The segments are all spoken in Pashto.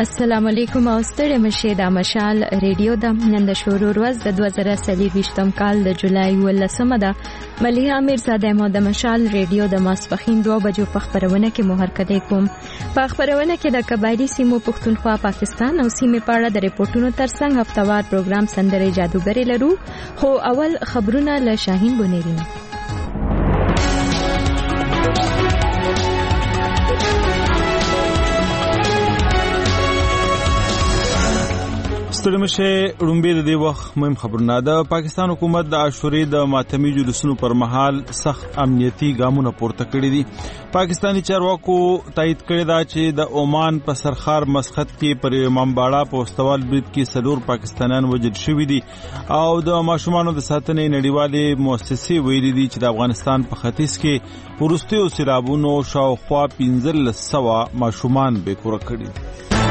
السلام علیکم او ستړي مشه د مشال ریډیو د نن د شروع ورځ د 2023م کال د جولای 18مه ده. مليحه میرزاده مو د مشال ریډیو د ماسپخین 2 بجو په خبرونه کې محرکته کوم. په خبرونه کې د قبایلی سیمو پښتونخوا پاکستان او سیمې په اړه د ریپورتونو ترڅنګ هفتوار پروګرام سندره جادوګری لرو. خو اول خبرونه له شاهین بونیری. ستړمشه رومبه د دې وخت مهم خبرونه. د پاکستان حکومت د عاشورې د ماتمي جلوسونو پر مهال سخت امنیتي ګامونه پورته کړي دي. پاکستانی چارواکو تایید کړی دا چې د عمان په سرخار مسقط کې پر امام باړه په واستوال برید کې 4 پاکستانیان وژل شوي دي او د ماشومانو د ساتنې نړیوالې مؤسسې ویلي دي چې د افغانستان په ختیځ کې وروستیو سیلابونو شاوخوا 1500 ماشومان بېکوره کړي.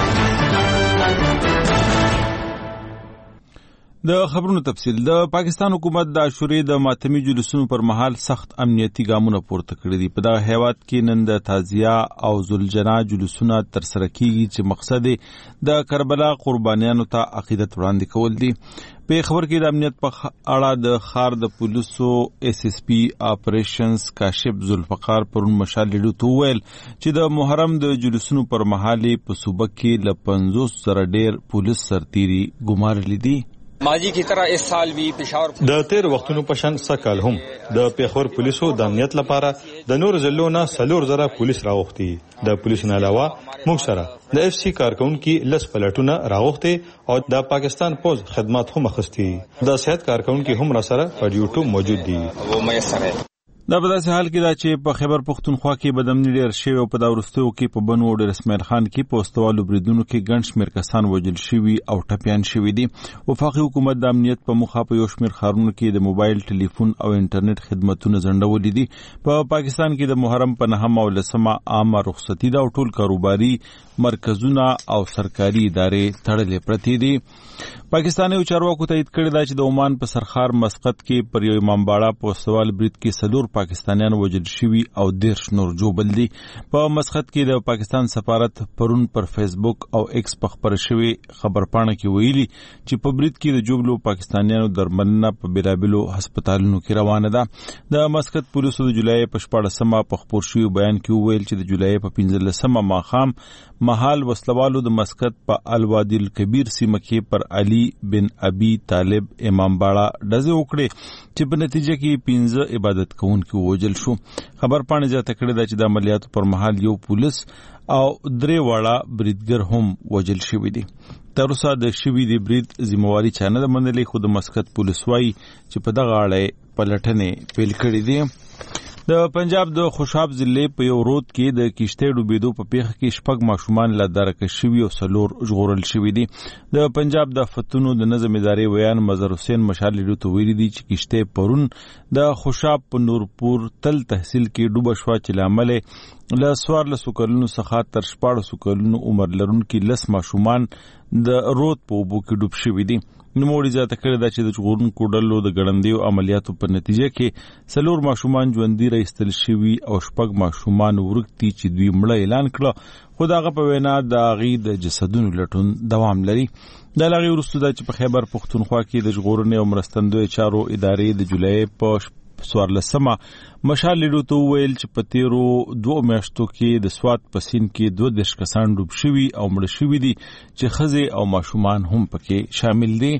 د خبرونو تفصیل. د پاکستان حکومت د عاشورې د ماتمي جلوسونو پر مهال سخت امنیتي ګامونه پورته کړي دي. په دغه هیواد کې نن د تعزیه او ذوالجنا جلوسونه ترسره کیږي چې مقصد د کربلا قربانیانو ته عقیدت وړاندې کول دي. په خبر کې د امنیت په اړه د خار د پولیسو SSP اپریشنز کاشف ذوالفقار پرون مشال لیډو ته ویل چې د محرم د جلوسونو پر مهال په صوبه کې ل 500 ډیر پولیس سرتيري ګمارل دي. ماضی کی طرح اس سال بھی پشاور د 13 وختونو په شان سکهال هم د پیښور پولیسو د امنیت لپاره د نور ضلعونو 4,000 پولیس راوختي. د پولیسو نه علاوه موږ سره د FC کارکونکو لس پلټونه راوختي او د پاکستان پوز خدمات هم اخستي. د صحت کارکونکو هم را سره په ډیوټو موجود دي. وہ میسر ہے. دا په داسې حال کې دا چې په خیبر پښتونخوا کې بدامني ډېر شوی او په دا وروستیو کې په بنو ډېر اسماعیل خان کې په واستوالو بریدونو کې ګڼ شمېر کسان وژل شوي او ټپیان شوي دي. وفاقي حکومت د امنیت په موخه په یو شمېر ښارونو کې د موبایل ټلیفون او انټرنیټ خدمتونه ځنډولي دي. په پاکستان کې د محرم په 9 او 10 عامه رخصتي ده او ټول کاروباري مرکزونه او سرکاري ادارې تړلې پرتې دي. پاکستاني چارواکو تایید کړی دا چې د عمان په سرخار مسقط کې پر یو امام باړه په واستوال برید کې 4 پاکستانیان وژل شوي او 10 نور جوبل دي. په مسقط کې د پاکستان سفارت پرون پر فیسبوک او ایکس په خبره شوی خبرپاڼه کې ویلي چې په برید کې د جوبلو پاکستانیانو درملنه په بیلابلو هسپتالونو کې روانه ده. د مسقط پولیسو د جولای په 14مه په خبر شوی بیان کې ویل چې د جولای په 15مه ماښام مهال وسلوالو د مسقط په الوادي الکبیر سیمه کې پر علي بن ابي طالب امام باړه ډزې وکړې چې په نتیجه کې 15 عبادت کوونکي وژل شو. خبرپاڼه زیاته کړې ده چې د عملیاتو پر مهال یو پولیس او 3 واړه بریدګر هم وژل شوي دي. تر اوسه د شوي دی برید ذمہواری چا نه منلې، خو د مسقط پولیس وايي چې په دغه اړه پلټنې پیل کړې دي. د پنجاب د خوشاب ضلع په یو رود کې د کشته ډوبېدو په پیښه کې 6 ماشومان لا درک شوي او 4 ژغورل شوي دي. د پنجاب د فتونو د نظم ادارې ویان مظهر حسین مشال لیډو ته ویلي دي چې کشته پرون د خوشاب په نورپور تل تحصیل کې ډوبه شوه چې لامل له 14 کلونو څخه تر 14 کلونو عمر لرونکي 10 ماشومان د رود په اوبو کې ډوب شوي دي. نوموړي زیاته کړې ده چې د ژغورونکو ډلو د ګړندیو عملیاتو په نتیجه کې 4 ماشومان ژوندي راایستل شوي او 6 ماشومان ورک دي چې دوی مړه اعلان کړه، خو د هغه په وینا د هغوی د جسدونو لټون دوام لري. د هغې وروسته ده چې په خیبر پښتونخوا کې د ژغورنې او مرستندویه چارو ادارې د جولای په 14مه مشال لیډو ته وویل چې په تیرو 2 میاشتو کې د سوات په سیند کې 22 کسان ډوب شوي او مړه شوي دي چې ښځې او ماشومان هم پکې شامل دي.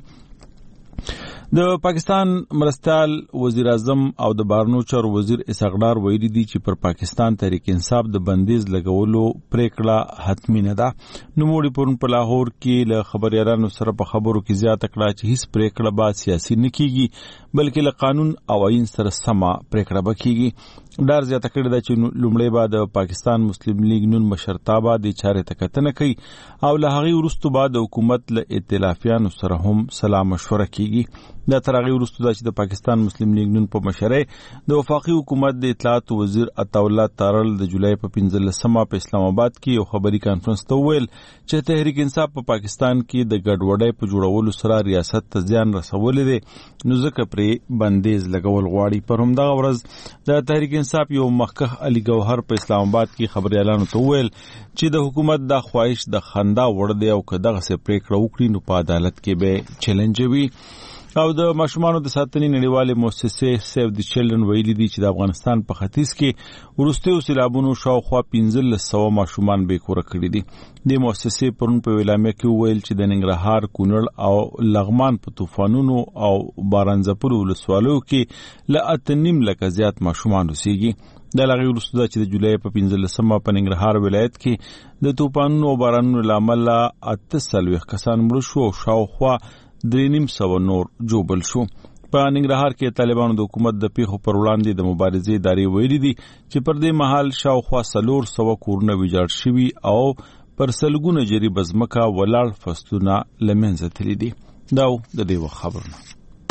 د پاکستان مرستیال وزیر اعظم او د بهرنیو چارو وزیر اسحاق ډار ویلي دي چې پر پاکستان تحریک انصاف د بندیز لګولو پریکړه حتمی نه ده. نوموړي پرون په لاهور کې له خبريالانو سره په خبرو کې زیاته کړه چې هیڅ پریکړه به سیاسي نه کیږي بلکې له قانون او آئین سره سمه پریکړه به کیږي. ډار زیاته کړې ده چې لومړی به د پاکستان مسلم لیگ نون مشرتابه د چارې ته کتنه کوي او له هغې وروسته به د حکومت له ائتلافیانو سره هم سلا مشوره کیږي. دا تر هغې وروسته ده چې د پاکستان مسلم لیگ نون په مشرۍ د وفاقي حکومت د اطلاعاتو وزیر عطاالله تارړ د جولای په 15مه په اسلام آباد کې یو خبري کانفرنس ته وویل چې تحریک انصاف په پاکستان کې د ګډوډۍ په جوړولو سره ریاست ته زیان رسولی دی، نو ځکه پرې بندیز لګول غواړي. پر همدغه ورځ د تحریک انصاف یو مخکخ علي ګوهر په اسلام آباد کې خبريالانو ته وویل چې د حکومت د خواهش د خندا وړ دی او که دغه څه پریکړه وکړي نو په عدالت کې به چیلنج وي. او د ماشومانو د ساتنې نړیوالې مؤسسې سیو د چلډرن ویلي دي چې د افغانستان په ختیځ کې وروستیو سیلابونو شاوخوا 1500 ماشومان بې کوره کړي دي. د مؤسسې پرون په اعلامیه کې وویل چې د ننګرهار، کونړ او لغمان په طوفانونو او باران ځپلو ولسوالیو کې له 8.5 لکه زیات ماشومان اوسېږي. د لغې وروسته دا چې د جولای په 15مه په ننګرهار ولایت کې د طوفانونو او بارانونو له امله 48 کسان مړه شو او شاوخوا 300 نور جوبل شو. په ننګرهار کې طالبانو د حکومت د پیښو پر وړاندې د مبارزې ادارې ویلي دي چې پر دې مهال شاوخوا 400 کورونه ویجاړ شوي او پر سلګونه جریب ځمکه ولاړ فصلونه له منځه تللي دي. دا د دې وخت خبرونه.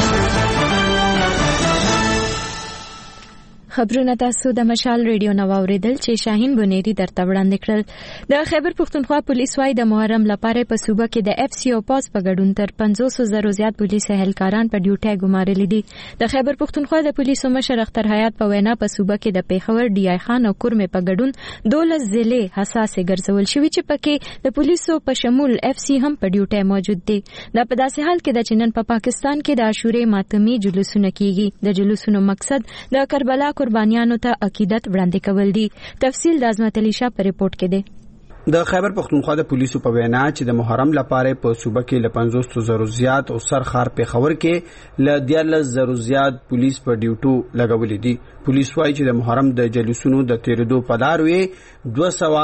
خبرونه تاسو د مشال ریډیو نو اوریدل چې شاهین بنيري درته وړاندې کړل. د خیبر پختونخوا پولیس وايي د محرم لپاره په صوبه کې د اف سی او پاس په ګډون تر 500 زیات پولیس اهلکاران په ډیوټي ګمارلي دي. د خیبر پختونخوا د پولیسو مشر اختر حیات په وینا په صوبه کې د پیښور، ډي آی خان او کورمه په ګډون 12 ضلع حساسه ګرځول شوی چې پکې د پولیسو په شمول اف سی هم په ډیوټي موجود دي. دا په داسې حال کې د چنن په پاکستان کې د عاشورې ماتمي جلوسونه کیږي. د جلوسونو مقصد د کربلا قربانیانو ته عقیدت وړاندې کول دي. تفصیل د عظمت علي شاه په ریپورت کې دی. د خیبر پختونخوا د پولیسو په وینا چې د محرم لپاره په صوبه کې ل 500 زیات او سرخار پیښور کې ل 10000 زیات پولیس په ډیوټو لګولې دي. پولیس وايي چې د محرم د جلوسونو د تیرېدو په لار وې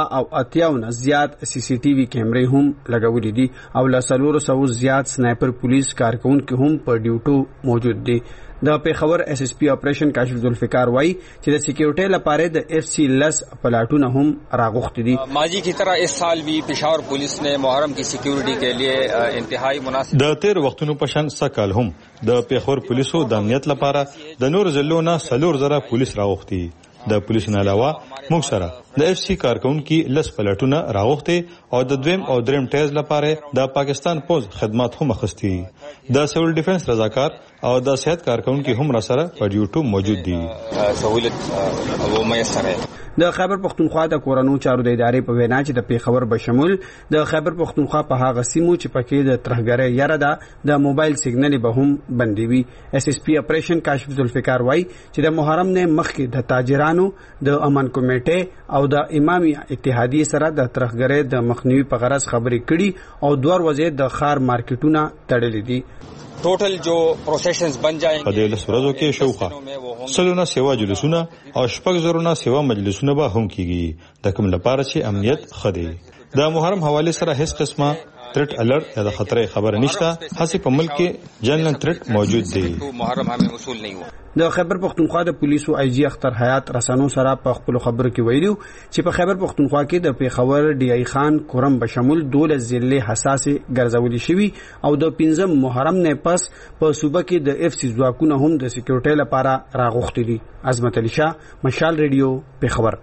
258 زیات سی سی ټي وي کیمرې هم لګولې دي او ل 400 زیات سنایپر پولیس کارکونکو هم په ډیوټو موجود دي. د پیښور اس اس پی آپریشن کاشف ذوالفقار وای چې د سکیورټي لپاره د اف سی لس پلاټونه هم راغوښتي دي. ماضی کی طرح اس سال بھی پشاور پولیس نے محرم کی سکیورٹی کے لیے انتہائی مناسب د تیر وختونو په شان سکال هم د پیښور پولیسو د امنیت لپاره د نور ضلعو نه 4000 پولیس راغوښتي. د پولیسو نه علاوه موږ سره د اف سی کارکونکو لس پلاټونه راغوښتي او د دویم او دریم ټیز لپاره د پاکستان پوز خدمات هم اخستي. د سیول ډیفنس رضاکار او د صحت کارکونکو هم را سره په ډیوټو موجود دي. سہولت وہ میسر ہے. د خیبر پختونخوا د کورونو چارو د ادارې په وینا چې د پیښور بشمول د خیبر پختونخوا په هغه سیمو چې پکې د ترهګرۍ یاره ده د موبایل سیګنل به هم بندي وي. اس اس پی آپریشن کاشف ذوالفقار وای چې د محرم نه مخکې د تاجرانو د امن کمیټې او د امامي اتحادیه سره د ترهګرۍ د مخنیوي په غرض خبرې کړي او دوه ورځې د خار مارکیټونه تړلې دي. ټوټل جو پروسیشنز بن جائیں په دې لسورزو کې شوخه سلونه سیوا جلوسونه او شپږ زرونه سیوا مجلسونه به هم کیږي د کوم لپاره چې امنیت خدي. د محرم حواله سره هیڅ قسمه تھریٹ الرٹ یا د خطرې خبر نشته. هڅې په ملک کې جنرال تھریٹ موجود دی. محرم ہمیں وصول نہیں ہوا. د خیبر پختونخوا د پولیسو آی جی اختر حیات رسانو سره په خپل خبرو کې ویلو چې په خیبر پختونخوا کې د پیښور، ډي آی خان، کورم بشمول 12 ضلع حساسه ګرځولې شوی او د 15 محرم نه پس په صوبه کې د اف سی ځواکونه هم د سکیورټي لپاره راغوښتي دي. عظمت علي شاه، مشال ریډیو، پیښور.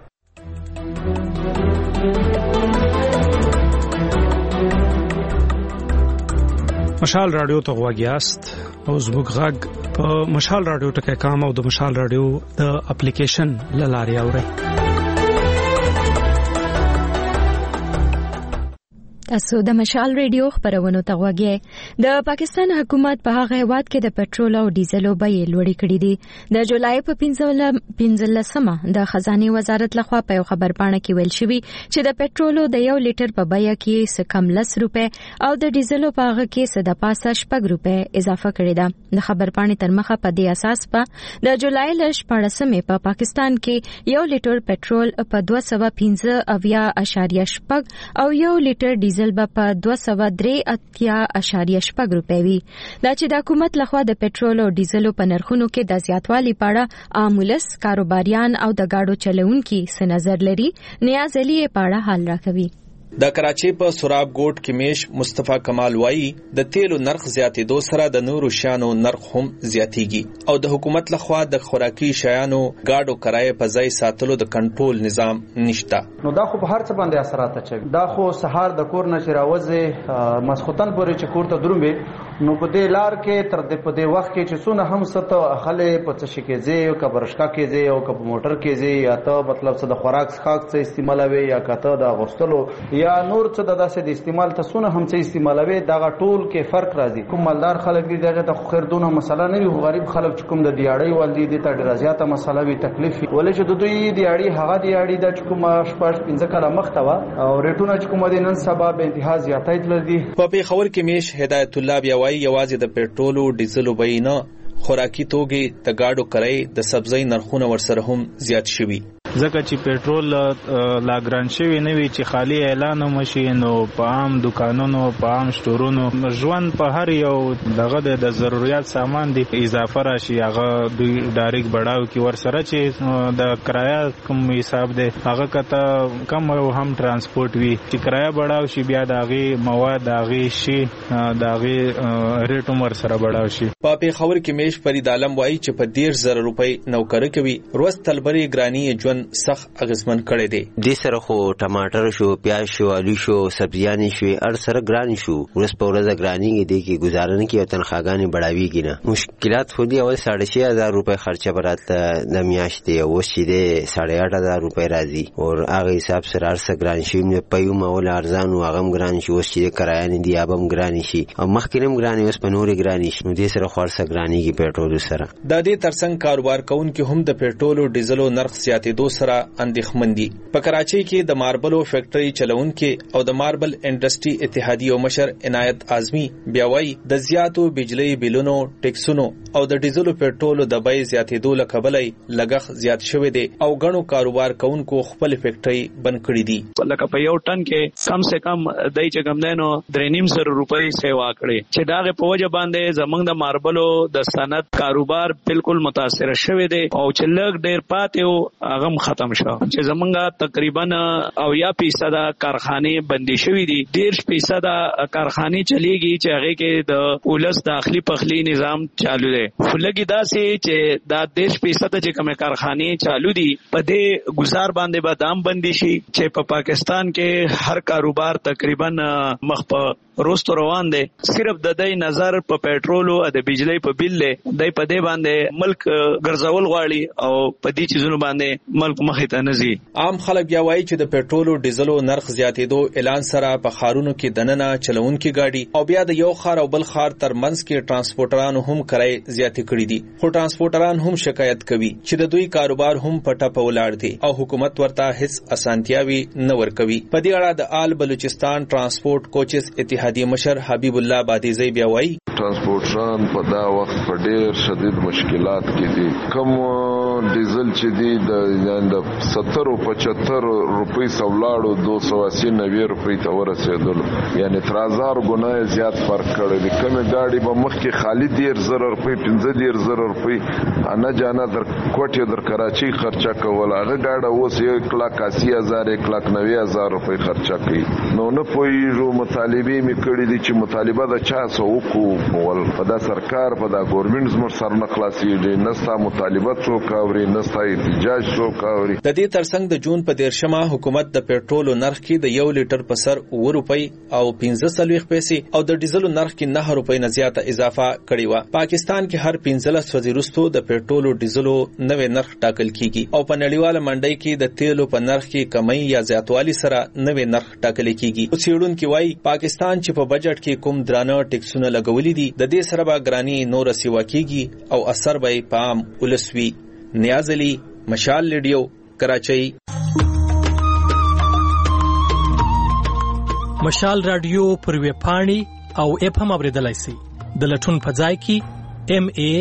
مشال رادیو ته غواګیاست او زموږ غږ په مشال رادیو ټکي کام او د مشال رادیو د اپلیکیشن لاري اوري. تاسو د مشال ریډیو خبرونه ته غواګئ. د پاکستان حکومت په هغه هیواد کې د پټرول او ډیزلو بیې لوړې کړې دي. د جولای په 15مه د خزانه وزارت لخوا په خبر پاڼه کې ویل شوی چې د پټرولو د 1 لیټر په بیه کې څه کم 10 روپے او د ډیزلو په هغه کې څه د پاسه 6 روپے اضافه کړې ده. د خبر پاڼې تر مخه په دې اساس په د جولای ل 14مه په پاکستان کې 1 لیټر پټرول په 215.8 او 1 لیټر ډیزل په 203.8 روپے وی. دا چې د حکومت لخوا د پټرول او ډیزلو په نرخونو کې د زیاتوالي په اړه عامولس کاروباریان او د گاډو چلوونکي څه نظر لري. نیاز علي په اړه حال راکوي. د کراچۍ په سراب ګوټ کې میش مصطفی کمال وایي د تیلو نرخ زیاتېدو سره د نورو شیانو نرخ هم زیاتېږي او د حکومت لخوا د خوراکي شیانو گاډو کرایه په ځای ساتلو د کنټرول نظام نشته. نو دا خو په هر څه باندې اثرات اچوي. دا خو سهار د کور نه چې راوځي مسخوتن پورې چې کور ته درومې نو په دې لار کې تر دې په دې وخت کې چې څونه هم ست خلې په څه شي کې زی او کبرشکا کې زی او کب موټر کې زی یا ته مطلب څه د خوراک څخه څه استعمالوي یا کته د غوستلو یا نور څه د داسې د استعمال ته څونه هم څه استعمالوي دا ټول کې فرق راځي. کوم مالدار خلک دي دغه ته خیر دونه مسله نه وي، غریب خلک چې کوم د دیاړي والدي دي ته ډیره زیاته مسله وي تکلیف ولې چې د دوی دیاړي هغه دیاړي د کوم شپږ 15 کاله مخته او ریټونه چې کوم دي نن سبا به انتها زیاتای تل دي. په پیښور کې میش هدایت الله بیا وایي یوازې د پېټرول او ډیزل وبینه خوراکي توګه د گاډو کرای د سبزی نرخونه ورسره هم زیات شوي. ځکه چې پېټرول لا ګران شوی نه وي چې خالی اعلان وشي نو په عام دکانونو په عام سٹورونو ژوند په هر یو دغه د ضرورت سامان دی اضافه راشي هغه دوی ډایرکټ بڑاو کی ورسره چې د کرایه کوم حساب دی هغه کته کم او هم ترانسپورت وی چې کرایه بڑاو شي بیا دغه مواد دغه شي دغه ریټ عمر سره بڑاو شي. په پیښور کې میش فرید عالم وایي چې په 10000 روپۍ نوکر کوي روز تلبري ګرانی ژوند سخت اغیزمن کړي دي. د سره خو ټماټر شو پیاز شو آلو شو سبزیانی شو ار سره ګران شو ورس په ورځ ګرانی دي کې گزارن کې او تنخواګانی بڑاویږي نه مشکلات خو دي. اول 6500 روپۍ خرچه براته د میاشتې او شې دي 8500 روپۍ راځي او هغه حساب سره ار سره ګران شي نه پيو مول ارزان او هغه ګران شي او چې کرایه نه دي ابم ګران شي او مخکینم ګران اوس په نور ګران شي نو د سره خورسه ګرانیږي پېټرول سره. د دې ترڅنګ کاروبار کوونکو هم د پېټرول او ډیزلو نرخ زیاتېدو سره اندېښمن دي. په کراچۍ کې د ماربلو فیکټري چلونکو او د ماربل انډستری اتحادیې مشر عنایت اعظمي بیا وایي د زیاتو بجلی بلونو ټیکسونو او د ډیزلو پېټرولو د بیې زیاتېدو له کبله لګښت زیات شوی دی او غنو کاروبار کوونکو خپل فیکټري بند کړې دي. لکه په یو ټن کې کم سے کم دای چې کم دینو 3.5 روپۍ سیوا کړي چې داغه په وجه باندې زمنګ د ماربلو د صنعت کاروبار بالکل متاثر شوی دی او چې لږ ډیر پاتې او هغه ختم شو چې زمونږه تقریبا 80% کارخانه بندي شوې دي. 10% کارخانه چلیږي چې هغه کې د ولس داخلي پخلی نظام چالو دی. فلګي داسې چې دا 10% چې کومه کارخانه چالو دي په دې گزار باندې به دام بندي شي چې په پاکستان کې هر کاروبار تقریبا مخ په روستو روان دي. صرف د دې نظر په پېټرول او د بجلی په بل له دای په دې باندې ملک ګرځول غواړي او په دې چیزونو باندې ملک مخې ته نزي. عام خلک بیا وایي چې د پېټرول او ډیزلو نرخ زیاتېدو اعلان سره په خارونو کې دننه چلونکي گاډي او بیا د یو خار او بل خار ترمنځ کې ترانسپورټرانو هم کرای زیاتې کړې دي. خو ترانسپورټران هم شکایت کوي چې د دوی کاروبار هم پټه په ولاړ دي او حکومت ورته هیڅ اسانتیاوي نه ورکوي. په دې اړه د آل بلوچستان ترانسپورت کوچز اتحادیې مشر حبیب الله بادیزی بیا وایي ترانسپورټران په دا وخت په ډېر شدید مشکلات کې دي. کوم ډیزل چې دی د 70 او 75 روپۍ سولاړو 280 روپۍ ته ورسېدل یعنی 3000 ګنا زیات فرق کړی دی. کومه گاډي په مخ کې خالی 10000 روپۍ 15000 روپۍ انا جانا در کوټه در کراچۍ خرچه کول هغه گاډه اوس 1,80,000 1,90,000 روپۍ خرچه کوي. نو نه پوهیږو مطالبه می کړی دي چې مطالبه د چا څو کو ول په دا سرکار په دا ګورنمنت زموږ سره نه خلاصيږي نستا مطالبه څوک اوري نستا احتجاج څوک اوري. د دې ترڅنګ د جون په 13مه حکومت د پېټرول نرخ کې د 1 لیټر په سر 9 روپۍ او 15 پیسې او د ډیزل نرخ کې 9 روپۍ نه زیاته اضافه کړې و. پاکستان کې هر 15 ورځې وروسته د پېټرول او ډیزل نوې نرخ ټاکل کیږي او په نړیواله منډۍ کې د تیلو په نرخ کې کمی یا زیاتوالی سره نوې نرخ ټاکل کیږي. څېړونکو وايي پاکستان چې په بجټ کې کوم درانه ټیکسونه لګولي دي د دې سره به ګرانی نور سیوا کیږي او اثر به پام ولسوي. نیاز علي مشال ریډیو کراچۍ. مشال رادیو پر ویب پاڼې او اپ هم اوریدلای شئ. د لټون په ځای کې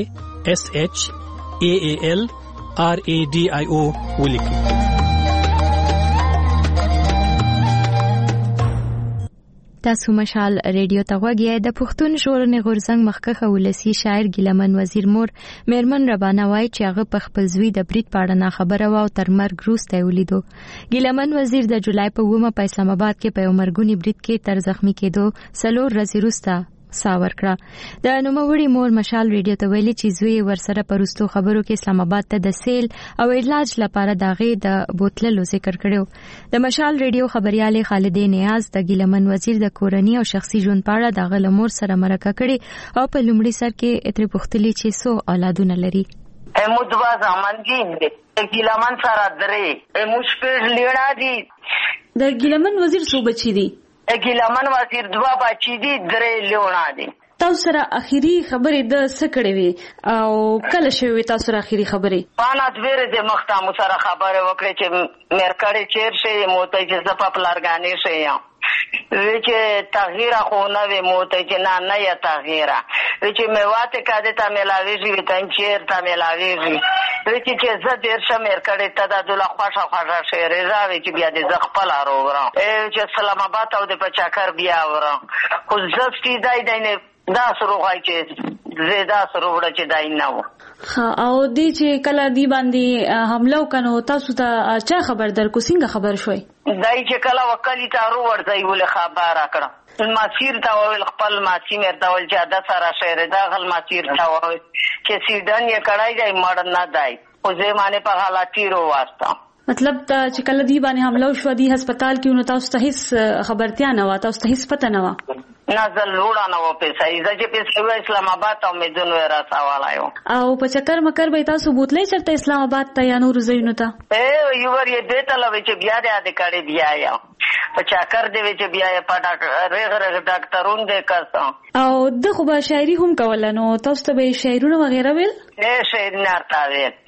MASHALRADIO ولیکئ. تاسو مشال ریډیو ته غوږی د پښتون ژغورنې غورځنګ مخکښه ولسی شاعر ګیلمن وزیر مور میرمن ربانه وای چې هغه په خپل زوی د بریټ پاړه نه خبره و او تر مرګ وروسته ولیدو. ګیلمن وزیر د جولای په 9 په اسلام آباد کې په مرګونی بریټ کې تر زخمی کېدو 4 ورځې وروسته ساور کړه. د نوموړي مور مشال ریډیو ته ویلي چې زوی ورسره پرستو خبرو کې اسلام آباد ته د سیل او علاج لپاره داغه د بوتللو ذکر کړو. د مشال ریډیو خبريال خالدې نیاز د ګیلمن وزیر د کورنۍ او شخصي ژوند په اړه د غلمور سره مرکه کړي او په لومړي سر کې اترې پختلي چې سو اولادونه لري. مدوا زمانګین د ګیلمن سره درې مشپړ لیړا دي. د ګیلمن وزیر څو بچی دي؟ ګیلمن وزیر 2 بچی دي 3 لیړا دي. تاسو سره اخیری خبرې د سکړې وي او کله شوی تاسو سره اخیری خبرې؟ پانا دویره د مختامو سره خبره وکړه چې مرکړې چیر شي موته چې زپا پلارګانی شي یا چې تغییر خو نه وي موته چې نه یا تغییر چې میواته کده تا ملاوي شي وتن چیر تا ملاوي شي چې زه ډیر شم مرکړې ته د دوله خوښه شي رضاوي چې بیا د زغپل اورم چې اسلام آباد او د پچاکر بیا اورم خو زستی دای دا سروغای چې زیاده سروړه چې دای نه و. او دې چې کله دی باندې حمله وکړو تاسو ته چا خبر درکو څنګه خبر شوي؟ دای چې کله وکلی تارو ورځي ول خبر راکړه ماسیر تا ویل خپل ماسی مرته ول چې د سره شهر دا غل ماسیر تا ویل چې سیډن یې کړای دی مړ نه دی او زه معنی په حالاتي رو واسطه مطلب چې کله دی باندې حمله وشو دی هسپتال کې نو تاسو ته هیڅ خبرتیا نه و تاسو ته هیڅ پته نه و؟ نازل لوړه نه و پیسې چې پیسې اسلام آباد ته امیدونه ورساوالایو او په چکر مکر به تاسو بوتلې چرته اسلام آباد ته یا نور زینو ته یو ور یې دته لوي چې بیا دې کړي بیا یا په چکر دې چې بیا یې پټا رغ ډاکټرون دې کاسه او د خو به شاعري هم کول نو تاسو ته به شاعرونه وغیرہ ویل شاعر نه ارتا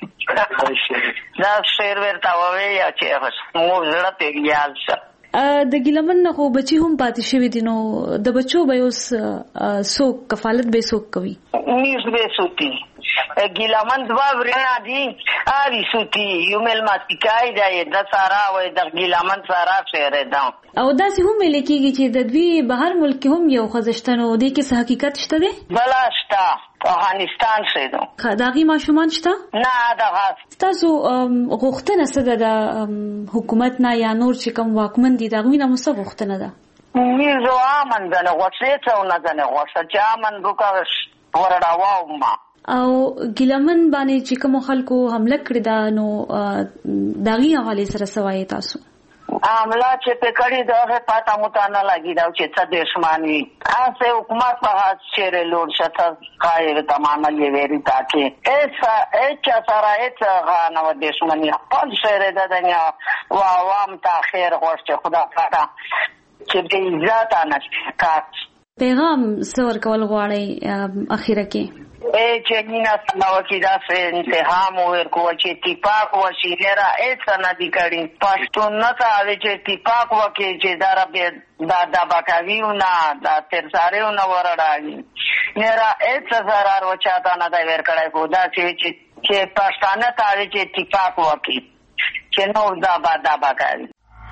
ویل دا شعر ورته وایي چې مو زړه پیګیال شه د ګیلمن نه خو بچي هم پاتې شوی دي نو د بچو به اوس څوک کفالت به څوک کوي؟ نیز به سوتی ګیلمن 2 ورنا دي اوی سوتی یو مل ماتیکای دی د سارا وای د ګیلمن سارا شهر دا او دا سه هم لیکيږي چې د دوی بهر ملک هم یو خزشتنو دی کې حقیقت شته دی؟ بلا شته افغانستان شیدو خداغي ماشومان شته؟ نه دا تاسو غوښتنه څه ده حکومت نه یا نور چې کوم واکمن دي دا غوینه مو څه غوښتنه ده؟ میزو امن ده غوښتنه څه نه ده غوښتنه چې امن وکړش ورډاو ما او ګیلمن باندې چې کوم خلکو حمله کړی دا نو داغي حواله سره سوای تاسو عامله چې په کړي دا پاتا متانه لګی دا چې څه دښمنی اسه حکومت په هڅه چیرې لور شته قایره تمامه یې وری تاکي ایسا اچ سره اچ غانو دښمنی خپل شهر د دنیا او عوام تاخير غوښته خدا پاتا چې دې عزت انه کا پیغام څور کول غواړي اخیره کې چې نینا سماو کې دا څه انتهام ورکو چې اتفاق وشي لرا اڅ نه دي کړي پښتون نه ته چې اتفاق وکړي چې دا رب دا باکاویو نه دا ترساریو نه ورړاږي لرا اڅ zarar وچاته نه دا ور کړای کو دا چې پښتانه ته چې اتفاق وکړي چې نو دا باکاوی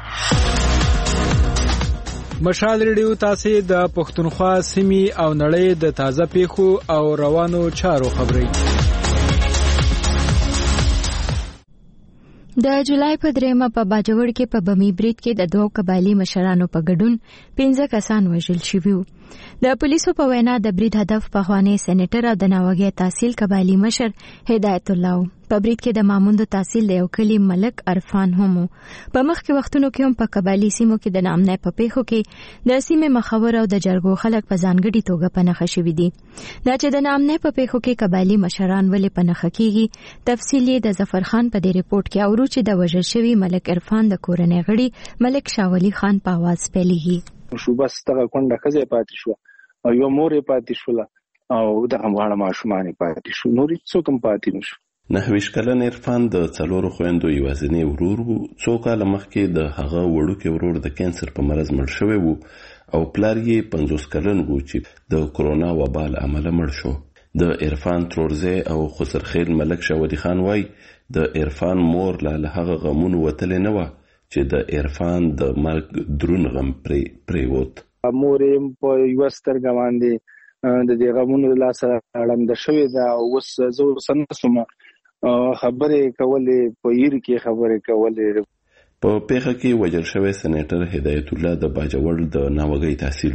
مشال ریډیو تاسو د پښتونخوا سیمې او نړۍ د تازه پیښو او روانو چارو خبري د جولای په 3 په باجوړ کې په بمی بریټ کې د 2 قبایلی مشرانو په ګډون 15 کسان وژل شوي وو. د پولیسو په وینا د بریټ هدف په خواني سېنیټر او د ناوګي تحصیل قبایلی مشر هدایت الله په بریټ کې د ماموند تحصیل د یو کلی ملک عرفان هم په مخکې وختونو کې هم په قبایلی سیمو کې د نامنه په پیښو کې د سیمې مخاور او د جرګو خلک په ځانګړي توګه پنهخ شوي دي. دا چې د نامنه په پیښو کې قبایلی مشران ولې پنهخ کیږي تفصیلی د ظفر خان په دې ریپورت کې اورو چې د وژل شوی ملک عرفان د کورنۍ غړي ملک شاولی خان په आवाज پیلېږي. شوبه ستغه کونډه خزه پاتې شو او یو مور پاتې شو او د همغاړه ماشومان پاتې شو نور څوک هم پاتې نشو. 9 کلن عرفان د 4 خويندو یوازینی ورور وو. څو کال مخکې د هغه وړوکی ورور د کینسر په مرز مړ شوی وو او پلار یې 50 کلن وو چې د کورونا وبا له امله مړ شو. د عرفان ترورزه او خسرخیل ملک شاودی خان وای د عرفان مور له هغه غمون وتل نه و چې د عرفان د مرګ درون غم پرې ووت. مورې په یو سترګ باندې د دې غمونو له سره اړم د شوی دا اوس زور سنسوم خبرې کولې په یری کې خبرې کولې. په پیښه کې وژل شوی سېنیټر هدایت الله د باجوړ د ناوګي تحصیل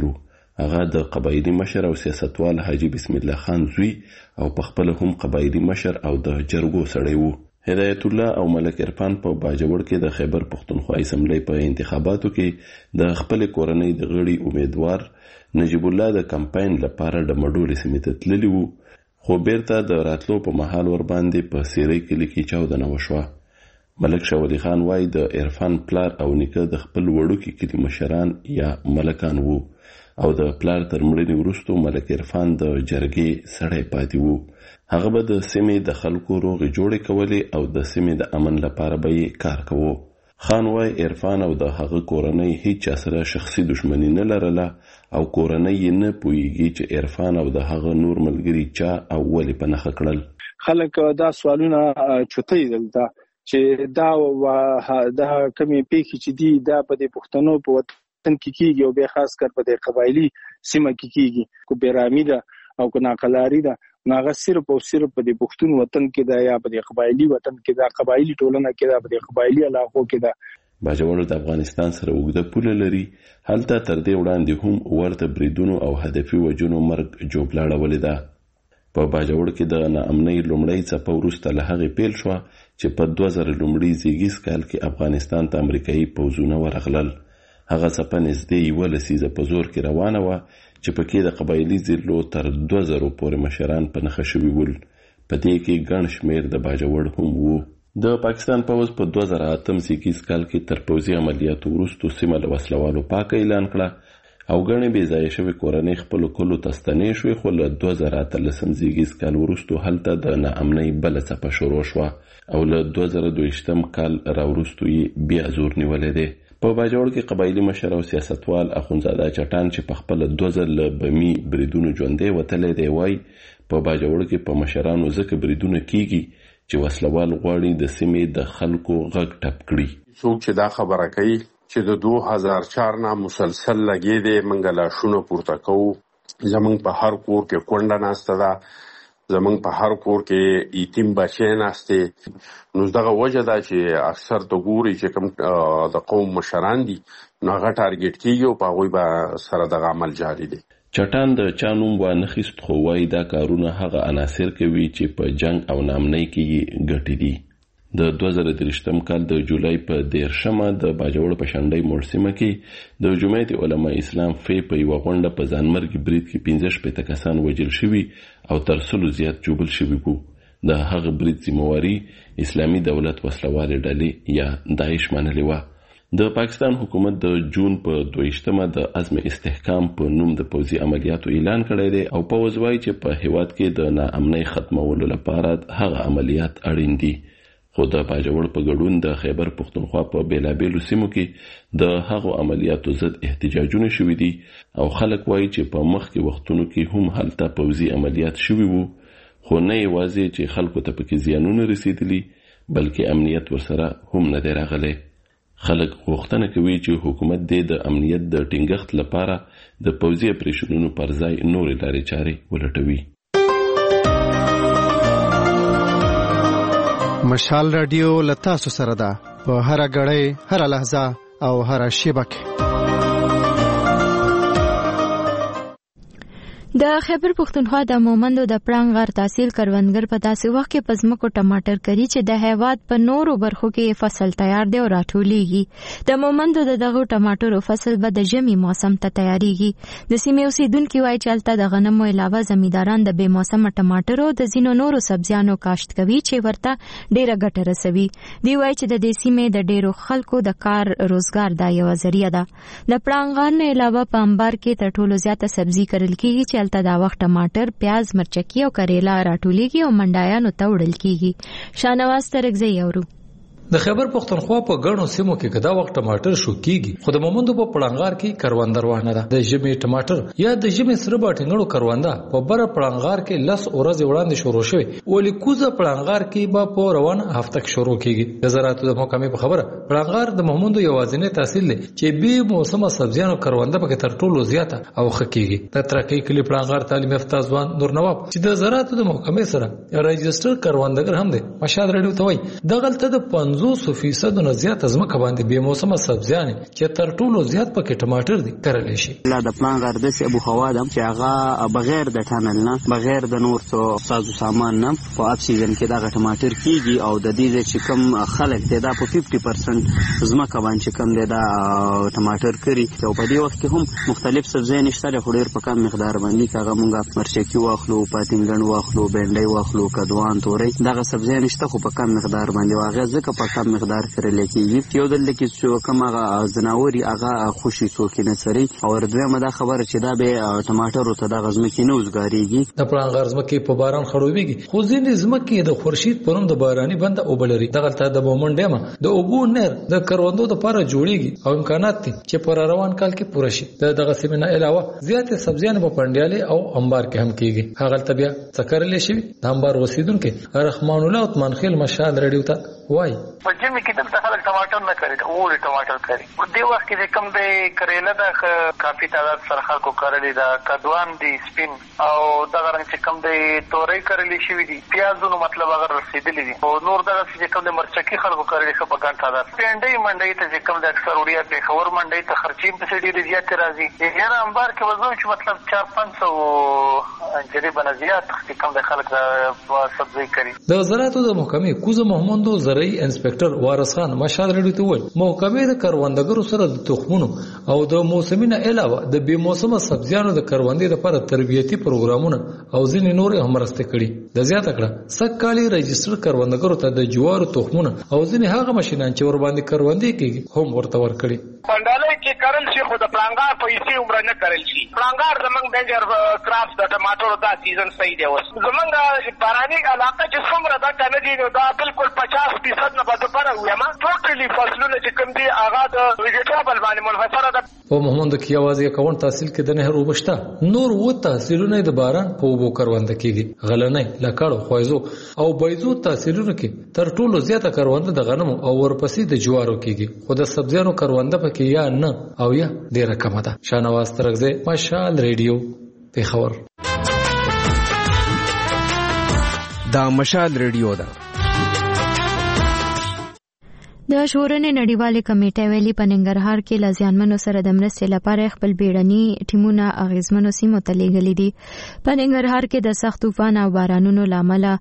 هغه د قبایلی مشر او سیاستوال حاجی بسم الله خان زوی او په خپل هم قبایلی مشر او د جرګو سړی وو. هدایت الله او ملک عرفان په باجوړ کې د خیبر پښتونخوا اسمبلی په انتخاباتو کې د خپل کورنۍ د غړي امیدوار نجیب الله د کمپاین لپاره د مډول سیمه ته تللی وو، خو بیرته د راتلو په محل ور باندې په سیری کلی کې چاودنه وشوه. ملک شاولی خان وای د عرفان پلار او نیکه د خپل وړوکي کلی مشران یا ملکان وو او د پلار تر مړینې وروسته ملک عرفان د جرګې سړی پاتې وو. هغه به د سیمې د خلکو روغې جوړې کولې او د سیمې د امن لپاره به یې کار کوو. خان وای عرفان او د هغه کورنۍ هیڅ سره شخصي دښمني نه لرله او کورنۍ یې نه پوهیږي چې عرفان او د هغه نور ملګري چا او ولې په نښه کړل. خلک دا سوالونه چوتې دلته چې دا کمی پیښې چې دي دا په د پښتنو په وطن کې کیږي او به خاص کر په د قبایلی سیمه کې کیږي، کو بیرامي ده او کو ناقلاری ده. ناغه صرف او صرف په د پښتون وطن کې دا یا په د قبایلی وطن کې دا قبایلی ټولنه کې دا په د قبایلی علاقو کې دا. باجوړ د افغانستان سره اوږده پوله لري. هلته تر دې وړاندې هم ورته بریدونو او هدفي وجونو مرګ جوړلاړولې ده. په باجوړ کې د ناامنۍ لومړی څپه وروسته له هغې پیل شوه چې په 2000 لومړي زیږیز کال کې افغانستان ته امریکایي پوځونه ورغلل. هغه څپه نږدې 11 لسیزه په زور کې روانه وه چې پکې د قبایلي ضلعو تر 2000 پورې مشران په نښه شوي ول. په دې کې ګڼ شمېر د باجوړ هم وو. د پاکستان پوځ په 2008 زیږیز کال کې تر پوځي عملیاتو وروسته سیمه له وسلوالو پاکه اعلان کړه او ګڼې بې ځایه شوې کورنۍ خپلو کلو ته ستنې شوې، خو له 2018 زیږیز کال وروسته هلته د ناامنۍ بله څپه شروع شوه او له 2022 کال راوروسته یې بیا زور نیولی دی. په باجوړ کې قبایلی مشر او سیاستوال اخونزاده چټان چې په خپل 2000 له بمی بریدونو ژوندی وتلی دی وای په باجوړ کې په مشرانو ځکه بریدونه کیږي چې وسلوال غواړي د سیمې د خلکو غږ ټپ کړي. څوک چې دا خبره کوي چې د 2004 نه مسلسل لګې دی منګه لاشونه پورته کوو، زمونږ په هر کور کې کونډه ناسته ده، زمونږ په هر کور کې یتیم بچی ناسته. نو دغه وجه ده چې اکثر ته ګوري چې کوم د قوم مشران دي نو هغه ټارګټ کیږي او په هغوی به سره دغه عمل جاري دی. چټان د چا نوم وانخیست خو وایي دا کارونه هغه عناصر کوي چې په جنگ او ناامنۍ کې یې ګټې دي. د 2023 کال د جولای په 13 د باجوړ په شنډۍ موړ سیمه کې د جمعیت علما اسلام په یوه غونډه په ځانمرګي برید کې 15 کسان وژل شوي او تر 100 زیات ژوبل شوي وو. د هغه برید ذمہواري اسلامي دولت وسلوالې ډلې یا داعش منلې وه. د پاکستان حکومت د جون په 22 د عزم استحکام په نوم د پوځي عملیاتو اعلان کړی دی او پوځ وایي چې په هیواد کې د ناامنۍ ختمولو لپاره هغه عملیات اړین دي. خو د باجوړ په ګډون د خیبر پښتونخوا په بیلابیلو سیمو کې د هغو عملیاتو ضد احتجاجونه شوي دي او خلک وایي چې په مخکې وختونو کې هم هلته پوځي عملیات شوي وو، خو نه یوازې چې خلکو ته پکې زیانونه رسیدلي بلکې امنیت ورسره هم نه دی راغلی. خلک غوښتنه کوي چې حکومت د امنیت د ټینګښت لپاره د پوځي اپریشنونو پر ځای نورې لارې چارې ولټوي. مشال رادیو لتاسو سره ده په هر غړې هر لحظه او هر شیبه کې. د خیبر پښتونخوا د مومندو د پړانګ غر تحصیل کروندګر په داسې وخت کې پزمکو ټماټر کری چې د هیواد په نورو برخو کې فصل تیار دی او راټولیږي. د مومندو دغه ټماټرو فصل به د ژمي موسم ته تیاریږي. د سیمې اوسیدونکو وایي چې هلته د غنمو علاوه زمینداران د بې موسمه ټماټرو د ځینو نورو سبزیانو کاشت کوي چې ورته ډیره ګټه رسوي. دی وایي چې د دې سیمې د ډیرو خلکو د کار روزګار دا یو ذریعہ ده. د پړانګ غر نه علاوه په انبار کې تر ټولو زیاته سبزي کرل کیږي چې هلته دا وخت ټماټر، پیاز، مرچکی او کریلا راټولیږي او منډایانو ته وړل کیږي. شانواز ترګزی اورو. د خیبر پښتونخوا په ګڼو سیمو کې کدا وخت ټماټر شو کیږي، خو د مومندو په پړانګار کې کروندګر وانه ده. د ژمي ټماټر یا د ژمي سره باټنګړو کرونده په بره پړانګار کې لس ورځې وړاندې شروع شوی، ولې کوزه پړانګار کې به په روان هفته کې شروع کیږي. د زراعت د محکمې په خبره پړانګار د مومندو یوازینی تحصیل دی چې به موسمه سبزیانو کرونده پکې تر ټولو زیاته او خکېږي. د ترقی کلی پړانګار تعلیم یافته ځوان نور نواب چې د زراعت د محکمې سره رجستر کروندګر هم دی مشال رډیو ته وایي دغلته د 50 50% نه زیات ځمکه باندې بې موسمه سبزیان چې تر ټولو زیات پکې ټماټر دي کرل شي. لا د پلان غرده سي ابو خوادم چې هغه بغیر د ټانل نه بغیر د نور څه سازو سامان نه په اپ سیزن کې دا ټماټر کیږي او د دې چې کم خلک دا په 50% ځمکه باندې کم دی دا ټماټر کری او په دې وخت کې هم مختلف سبزیان نشته خو ډیر په کم مقدار باندې کاغه مونږه مرچکی واخلو پاتینګن واخلو بنډي واخلو کدوان تورې دغه سبزیان نشته خو په کم مقدار باندې واغه ځکه په کم مقدار کرل کېږي یو دل کې چې کوم هغه زناوري هغه خوشي څوک نه سري او دویمه دا خبره چې دا به ټماټر ته د غزمکې نه وزګاریږي د پلان غرزمکې په باران خړوبېږي خو ځینې ځمکې د خورشید پرون د باراني بند او بلري دغه ته د مومن ډیمه د اوبو نهر د کروندو لپاره جوړیږي او امکانات دي چې پر روان کال کې پوره شي. دغه سیمه نه علاوه زیات سبزیان په پندیاله او انبار کې هم کېږي. هغه ته بیا څکرلې شي د انبار وسیدونکو رحمان الله عثمان خیل مشال رډیو ته وای په جمی کې دلته خلک ټماټر نه کوي او ټماټر کوي په دې وخت کې کوم د کریلا د کافي تعداد سره خلکو کړلې دا کدوان دي سپین او دغه رنګ چې کوم د تورې کړلې شي دي پیازونو مطلب هغه رسیدلې دي او نور دغه چې کوم د مرچکی خلکو کړلې خو په ګڼ تعداد پنډي منډي ته چې کوم د اکثر وړیا په خبر منډي ته خرچیم په سړي زیات راځي یاره انبار کې وزن چې مطلب 4-500 جری بنزیات کوم د خلک سبزی کوي. د زراعتو د محکمې کوزه محمدو زرعي انسپکټر وارث خان مشال رډیو ته وویل محکمې د کروندګرو سره د تخمونو او د موسمینه علاوه د بې موسمه سبزیانو د کروندې لپاره تربیتي پروګرامونه او ځینې نور هم مرسته کړي. د زیاته کړه سکهالي رجستر کروندګرو ته د جوارو تخمونه او ځینې هغه ماشینان چې ور باندې کروندې کېږي هم ورته ورکړي. پندالای کې کرل شي خو د پلانګار پیسې عمر نه کرل شي. پلانګار زمنګ ډنجر کرافټ د ټماټر دا سیزن صحیح دی اوس زمنګ باراني علاقه چې څومره دا کنه دي نو دا بالکل 50% نه بده پر ویما ټوټلی فصلونه چې کوم دي هغه د ویجیټابل باندې منحصره ده. په محمد کې आवाज یې کون تحصیل کې د نهر وبشتا نور و تحصیلونه د باران په وبو کرونده کېږي غلنۍ لکړو خوایزو او بایزو تحصیلونه کې تر ټولو زیاته کرونده د غنمو او ورپسې د جوارو کېږي خو د سبزیانو کرونده پکې یا نه او یا ډیره کمه ده. شانواز ترغزه مشال ریډیو پیښور. دا مشال ریډیو ده. د ژغورنې نړیوالې کمیټې ویلي په ننګرهار کې لزیانمنو سره د مرستې لپاره خپل بیړني ټیمونه اغیزمنو سیمو ته لیږلي دي. په ننګرهار کې د سخت طوفان او بارانونو لامله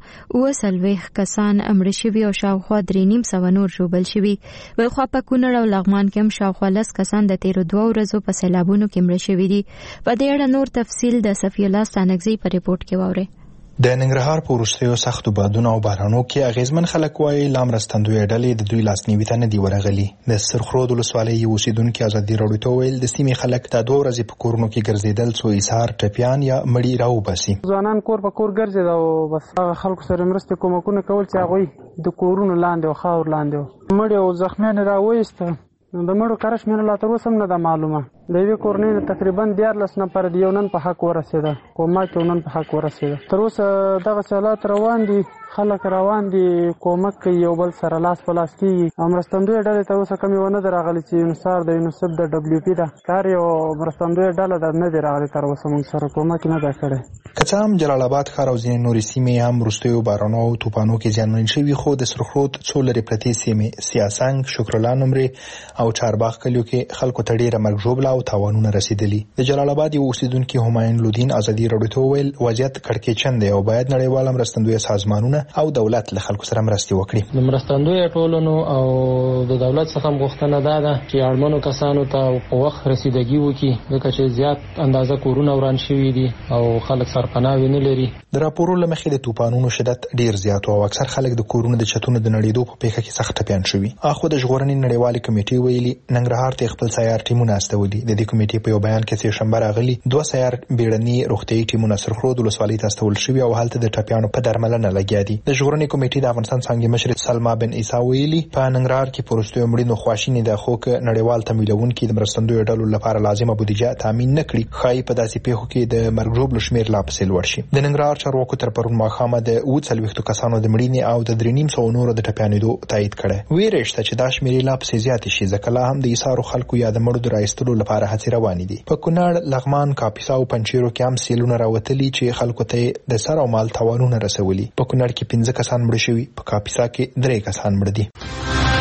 40 کسان مړه شوي او شاوخوا 3.5 نور ژوبل شوي. بلخوا په کونړ او لغمان کې هم شاوخوا 10 کسان د تیرو 2 ورځو په سیلابونو کې مړه شوي دي. په دې اړه نور تفصیل د صفی الله ستانکزی په ریپورت کې واورئ. د ننګرهار په وروستیو سختو بادونو او بارانو کې اغیزمن خلک وایي لامرستندوی ډلې د دوی لاسنیوي ته نه دی ورغلي. د سرخرود ولسوالۍ اوسیدونکو ازادي راډیو ته ویل د سیمې خلک د 2 ورځې په کورونو کې ګرځیدل څو ایثار ټپیان یا مړی راوباسي. ځوانان کور په کور ګرځي او بس هغه خلکو سره مرسته کومکونه کول چې هغه د کورونو لاندې او خاور لاندې مړی او زخمیان راوېسته. نو د مړو کارش مینه لا تر اوسه هم نه ده معلومه. د یوې کورنۍ تقریبا 14 نفر د یو نن په حق ورسېده کومک یو نن په حق ورسېده. تر اوسه دغه حالات روان دي خلک روان دي کومک کوي یو بل سره لاس په لاس کېږي. مرستندوی ډلې تر اوسه کمې ونه ده راغلې چې یونسار د یونیسف د WP ده کار یو مرستندوی ډله ده نه دی راغلې تر اوسه موږ سره کومک نه ده کړی. که څه هم جلال آباد ښار او ځینې نورې سیمې هم وروستیو بارانو او طوفانو کې زیانمن شوي خو د سرخرود څو لرې پرتې سیمې سیاسنګ شکرلا نمرې او چارباغ کلیو کې خلکو ته ډېره مرګ ژوبله او تاوانونه رسیدلي. د جلال آباد یو اوسیدونکي همایون لودین ازادي راډیو ته وویل وضعیت کړکېچن دی او باید نړیوال مرستندوی سازمانونه او دولت له خلکو سره مرستې وکړي. د مرستندوی ټولنو او د دولت څخه غوښتنه ده چې اړمنو کسانو ته په وخت رسیدګي وکړي ځکه چې زیات اندازه کورونه وران شوي دي او خلک سرپناه نه لري. د راپورونو لمخې د طوفانونو شدت ډیر زیات او اکثر خلک د کورونو د چتونو د نړیدو په پیښه کې سخت ټپیان شوي. اخو د ژغورنې نړیوالې کمیټې ویلي ننګرهار ته خپل سیار ټیمونه استولي. د دې کمیټې په یو بیان کې چې شنبه راغلي 2 سیار بیړني روغتيایي ټیمونه سرخرود ولسوالۍ ته استول شوي او هلته د ټپیانو په درملنه لګیا دي. د ژغورنې کمیټې د افغانستان څنګه مشر سلما بن عیسی ویلي په ننګرهار کې پروستو مړینو خواشینې د خوک نړیوال تمویلون کې د مرستندوی ډلو لپاره لازمه بودیجه تامین نکړي خای په داسې پیښو کې د مرګ ژوبل شمیر لا پسې لوړ شي. د ننګرهار چارواکو تر پرون ماښامه د 40 کسانو د مړینې او د 3.5 نورو د ټپیانېدو تایید کړي. ویرېشته چې دا شمیر لا پسې زیات شي ځکه لا هم د ایثارو خلکو یا د مړو د راایستلو لپاره هڅې روانې دي. په کونړ لغمان کاپیسا او پنجشیرو کې هم سیلونه راوتلي چې خلکو ته د سر او مال تاوانونه رسولي. په کونړ کې 15 کسان مړ شوي په کاپیسا کې 3 کسان مړ دي.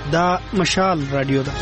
دا مشال رادیو ده.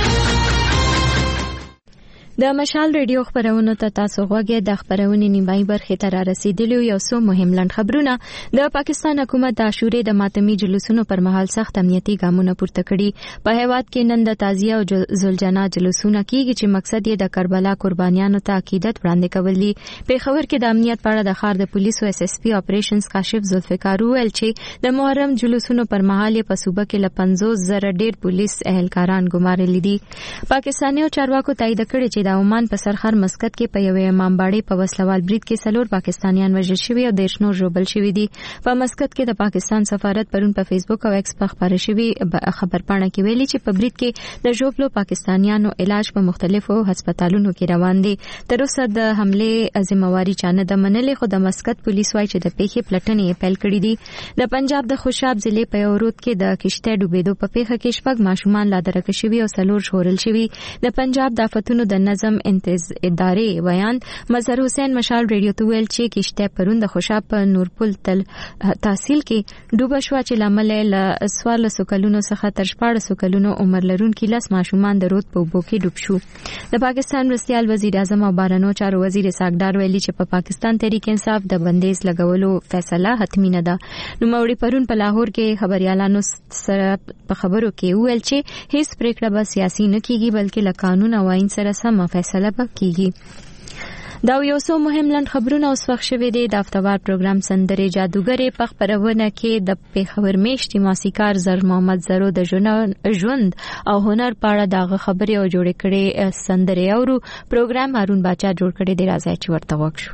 د مشال ریډیو خبرونو ته تاسو غوږی د خبرونې نیمایي برخې ته را رسیدلی یو څو مهم لنډ خبرونه. د پاکستان حکومت د عاشورې د ماتمي جلوسونو پر مهال سخت امنیتي ګامونه پورته کړي. په هیواد کې نن د تعزیه او زلجنا جلوسونه کیږي چې مقصد یې د کربلا قربانیانو ته عقیدت وړاندې کول دي. پیښور کې د امنیت په اړه د ښار د پولیسو SSP اپریشنز کاشف ذوالفقار وویل چې د محرم جلوسونو پر مهال یې په صوبه کې له 50,000 ډیر پولیس اهلکاران ګمارلي دي. پاکستاني چارواکو تایید کړي چې د عمان په سرخر مسقط کې په یو امامباړي په وسلوال برید کې 4 پاکستانیان وژل شوي او 10 نور ژوبل شوي دي. په مسقط کې د پاکستان سفارت پرون په فیسبوک او ایکس په خبره شوی خبرپاڼه کې ویلي چې په برید کې د ژوبلو پاکستانیانو علاج په مختلفو هسپتالونو کې روان دي. تر اوسه د حمله ذمہواری چانه د منلې، خو د مسقط پولیس وايي چې د پیښې پلټنې پیل کړې دي. د پنجاب د خوشاب ضلع په یو رود کې د کشته ډوبېدو په پیښه کې 6 ماشومان لا درک شوي او 4 ژغورل شوي. د پنجاب د آفتونو د نظم انتظ ادارې ویان مظهر حسین مشال ریډیو ته ویل چې کشته پرون د خوشاب په نورپل تحصیل کې ډوبه شو چې لامل له 14 کلونو څخه تر 14 کلونو عمر لرونکي 10 ماشومان د رود په اوبو کې ډوب شو. د پاکستان مرستیال وزیر اعظم او بهرنیو چارو وزیر اسحاق ویلي چې په پاکستان تحریک انصاف د بندیز لګولو فیصله حتمی نه ده. نو موري پرون په لاهور کې خبريالانو سره په خبرو کې ویل چې هیڅ پریکړه به سیاسي نه کیږي بلکې له قانون او آئین سره سم فیصله به کیږي. دا یو څو مهم لنډ خبرونه اوس وخت شوي دي. د هفتوار پروګرام سندرې جادوګرې په خبرونه کې د پیښور میشتي موسیقار زر محمد زرو د ژوند او هنر په اړه دغه خبرې او جوړې کړې سندرې اورو. پروګرام هارون باچا جوړ کړی دی، راځي چې ورته وښو.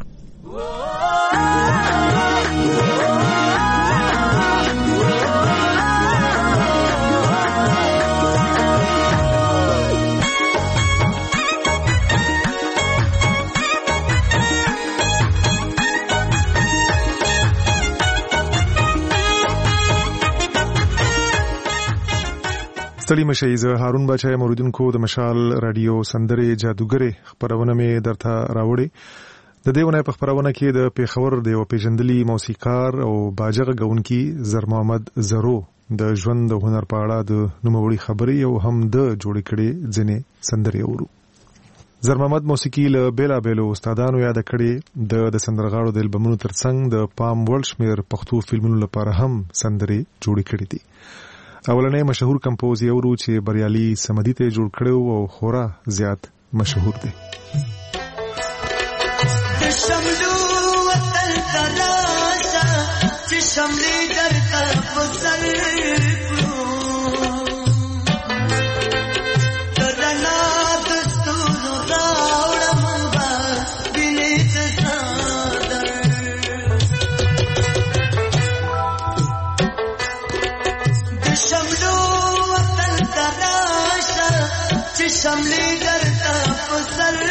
ستړي مشئ، زه هارون باچا موریدونکو د مشال رادیو سندرې جادوګرې خبرونه مې درته راوړې. د دې ونې په خبرونه کې د پیښور د یو پیژندلي موسیقار او باجغه غونکي زر محمد زرو د ژوند او هنر په اړه د نوموړي خبرې او هم د جوړې کړې ځینې سندرې اورو. زر محمد موسیقي له بیلابیلو استادانو یاد کړي. د سندرغاړو د البمونو ترڅنګ د پام وړ شمېر پښتو فلمونو لپاره هم سندرې جوړې کړې دي. اولنې مشهور کمپوز یې ورو چې بریالي سمدي ته جوړ کړو او خورا زیات مشهور دی. شملو وطن تراشا چې شملې درته پسر کړو درنا دستور راوړم با دلې تصادر شملو وطن تراشا چې شملې درته پسر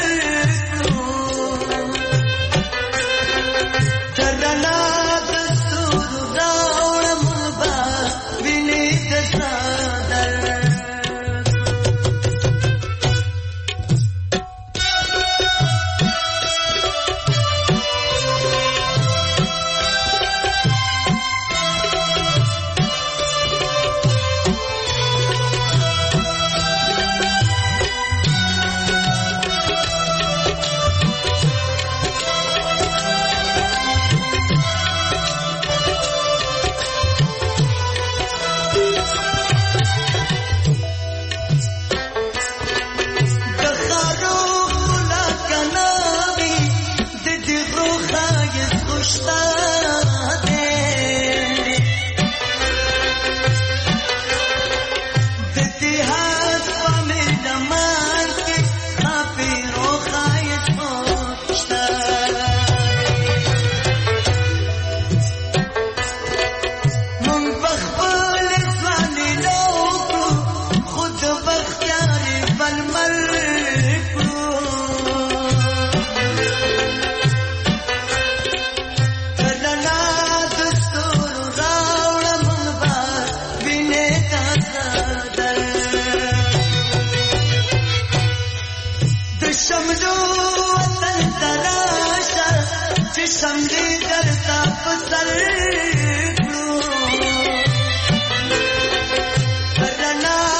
Rana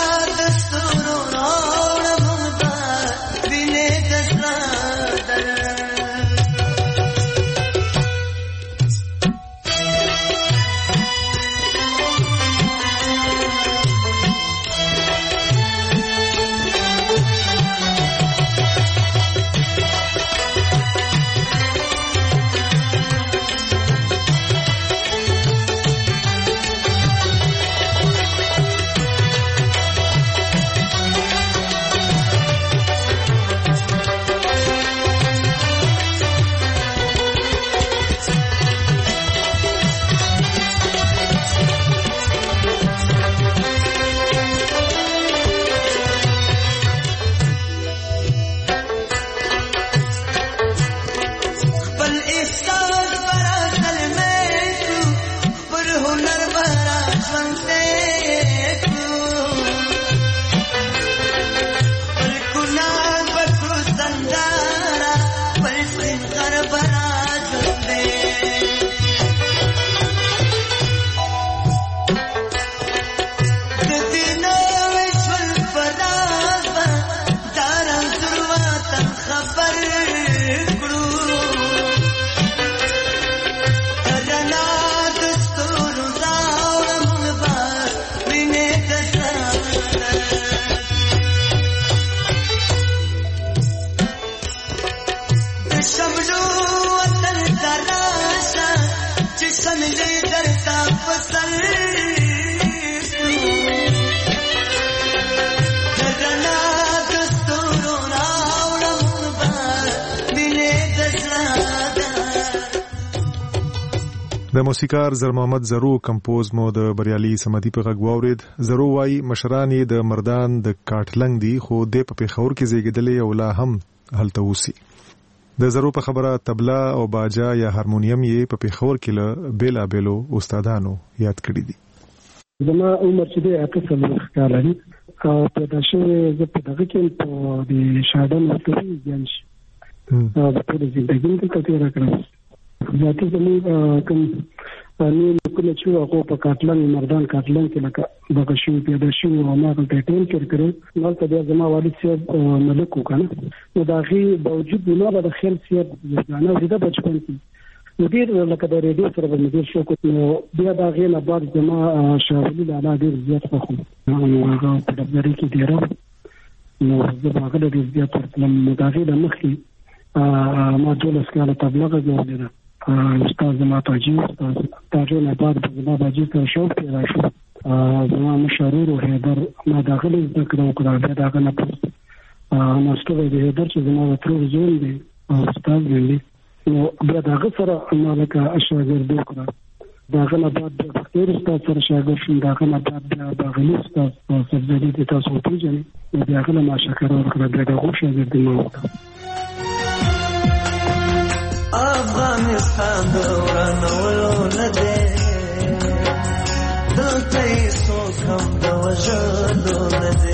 پسر دغنا دستورو راوړم با مینه دزړه د موسیقار زر محمد زرو کمپوز مو د بریالي سمدي په غږ واورید. زرو وايي مشران یې د مردان د کاټلنګ دي خو د په پېښور کې زیږیدلې او لا هم هلته اوسي. د زرو په خبره طبله او باجا یا هارمونیم یې په پېښور کې له بیلابېلو استادانو یاد کړي دي. زما عمر چې دی 8 کاله دی او پیدا شوی زه په دغه کې په د شاډن وختي ځان شي او په دې ژوندۍ کې تیر کړم. ذاتي زموږ کوم نیم کله چې هغه په کاټلنګ مردان کاټلنګ کې لکه دغه شو پیدا شو او ما ته ټیم کړو نو ته بیا زما والد صاحب ملک وکنه نو دا غي باوجود نه د خیل صاحب ځانه زده بچپن کې مدیر لکه د ریډیو سره مدیر شو نو بیا دا غي نه بعد زما شاولي د اعلی ډیر زیات خو نو هغه په دغه کې ډیره نو زه هغه ډیر زیات ترلم مداغي د مخې ما دولس کاله تبلیغ غوړم استاد ما تاجو نه بعد زما باجی ته شو پیدا شو زما مشرور او هیدر ما داخله ذکر وکړه دغه نه پوس ماستر دی هیدر چې زما وترو زون دی استاد دی نو بیا دغه سره ما لکه شاګرد وکړه دغه نه بعد د ډاکټر استاد سره شاګرد شوم دغه نه بعد د غلی استاد سبزدي د تاسو پیژنې نو دغه نه ما شکر ورکړه دغه شاګرد ما وکړه. افغانستان دورانولو نده دلته یې څوک هم د وژلو نده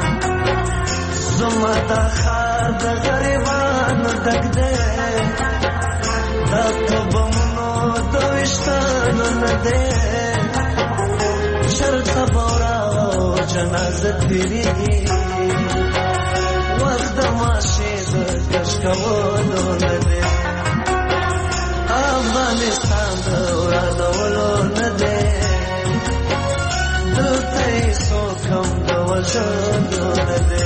زما دا ښار د غریبانو ډک دی دا په بمونو د ویشتانو نده شر صبوره او جنازه تېرېږي وخت د ماشې د کش کولو نده افغانستان دورانولو نده دلته یې څوک هم د وژلو نده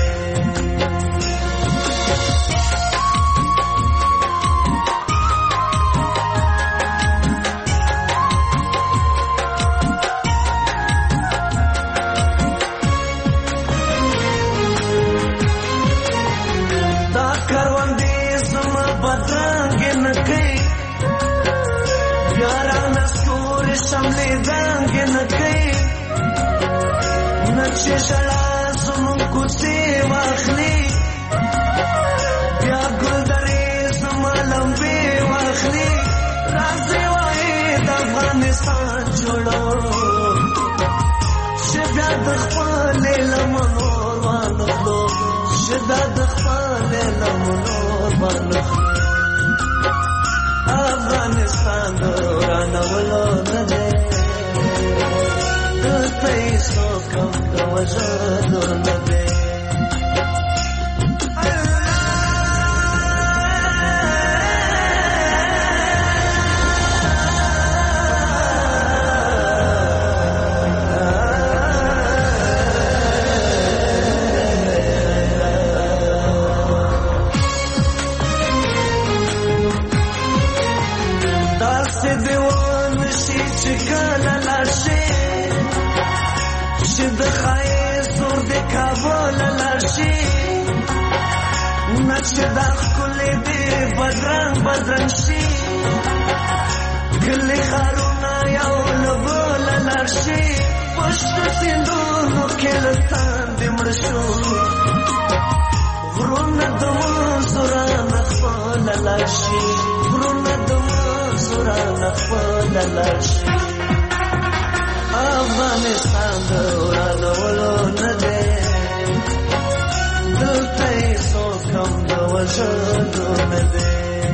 دا کروندې زما بدرنګې نه کوي یارانه ستوري شملې دنګې نه کوي نه چې ژړا زموږ کوڅې واخلي بیا ګلدرې زما لمبې واخلي راځئ وایي د افغانستان جوړو چې بیا د خپلې لمنو وانخلو چې بیا د خپلې لمنو وانخلو افغانستان دورانولو نده دلته یې څوک هم د وژلو نده چې دا ښکلې دې بدرنګ شي ګلې ښارونه یو له بله لاړ شي پشت سیندونو کې له تاندې مړه شو غرونه د منځو رانه خپله لاړ شي غرونه د منځو رانه خپله لاړ شي افغانستان دورانولو نه دی دلته یې څوک هم د وژلو نه دی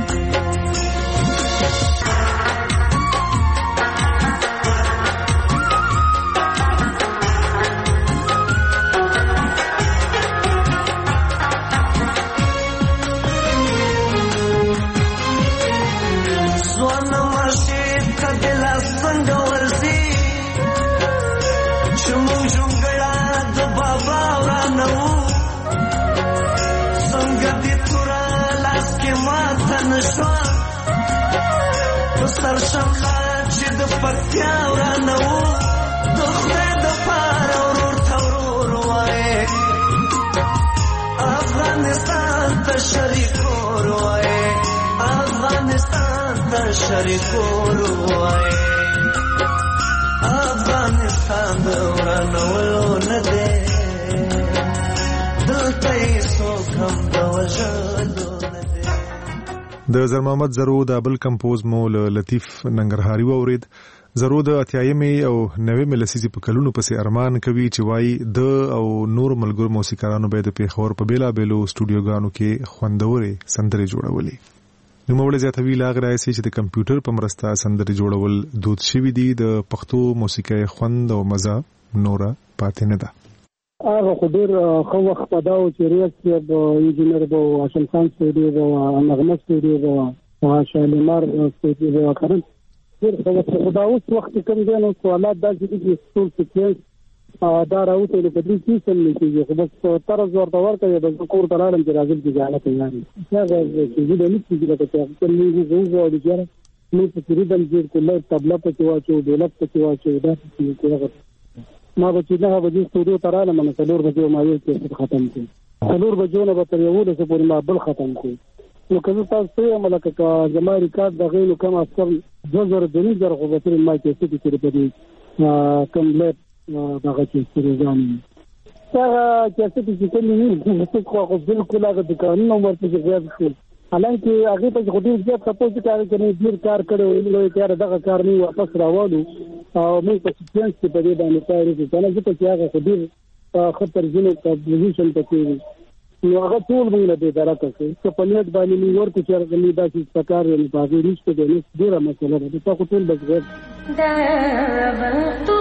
ځوانه مسجد ته د لاس څنګه ورځي چې موږ جونګړه د بابا ورانه وو څنګه دې توره لاس کې ماته نه شوه په سر درشم لا چې د پکتیا ورانه و د خدای د پاره ورور ته ورور وایې افغانستان ته شریکور وایې افغانستان ته شریکور وایې افغانستان د ورانولو نه دی دلته یې څوک هم د وژلو د زر محمد زرو د بل کمپوز مو لطیف ننګرهاري واورید. زرو د اتیایمې او 90 لسیزې په کلونو پسې ارمان کوي چې وایي د او نور ملګرو موسیقارانو به د پیښور په بیلابېلو سټوډیوګانو کې خوندورې سندرې جوړولې. نوموړی زیاتوي لا غواړي چې د کمپیوټر په مرسته سندرې جوړول دود شوي دي، د پښتو موسیقۍ خوند او مزه نوره پاتې نه ده. هغه خو ډېر ښه وخت په دا و چې ریاض صاحب انجینر به و، هاشم خان سعودي به و، نغمه سعودي به و، شالیمار سعودي به و، کرن ډېر ښه وخت. خو دا اوس وخت کوم دی نو سوالات داسې دي چې ټول سیکوینس دا راوته نو په دې سیستم نه کېږي، خو بس طرز ورته ورکوي بس کور ته راغلم چې راځم چې جاله تیار یم. هغه چې زه نه کېږي لکه چې هغه موږ وغواړو چې موږ په ریدم جوړ کړو، طبله پکې واچو، ډولک پکې واچو، داسې هغه ما به چې 9 بجې سټوډیو ته رالم نو 4 بجې ما یو کیسټ ختم کړ، 4 بجې نه به تر 11 پورې ما بل ختم کړ. نو که زه تاسو ته وایم لکه زما ریکارډ دغه نو کم اکثر 2000 خو به تر ما کیسټ کې په دې کم لیټ دغه کیسټ ځان هغه کیسټ چې کومې نه خو بالکل هغه د قانون ورته ځای شو، حالانکه هغه په خودي ځای سپوز کار کوي، ډیر کار کړو نو یې دغه کار نه واپس راوړو او موږ په سیکوینس کې په دې باندې کار وکړو. کنه چې هغه خودي خطر ځینې په پوزیشن پکې نو هغه ټول موږ له دې درکه چې په نیت باندې موږ ورته چې موږ داسې پکار نه پاږي نشته د نس ډیره مسله ده تاسو ټول بس غیر دا وختو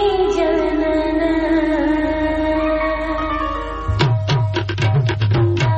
Da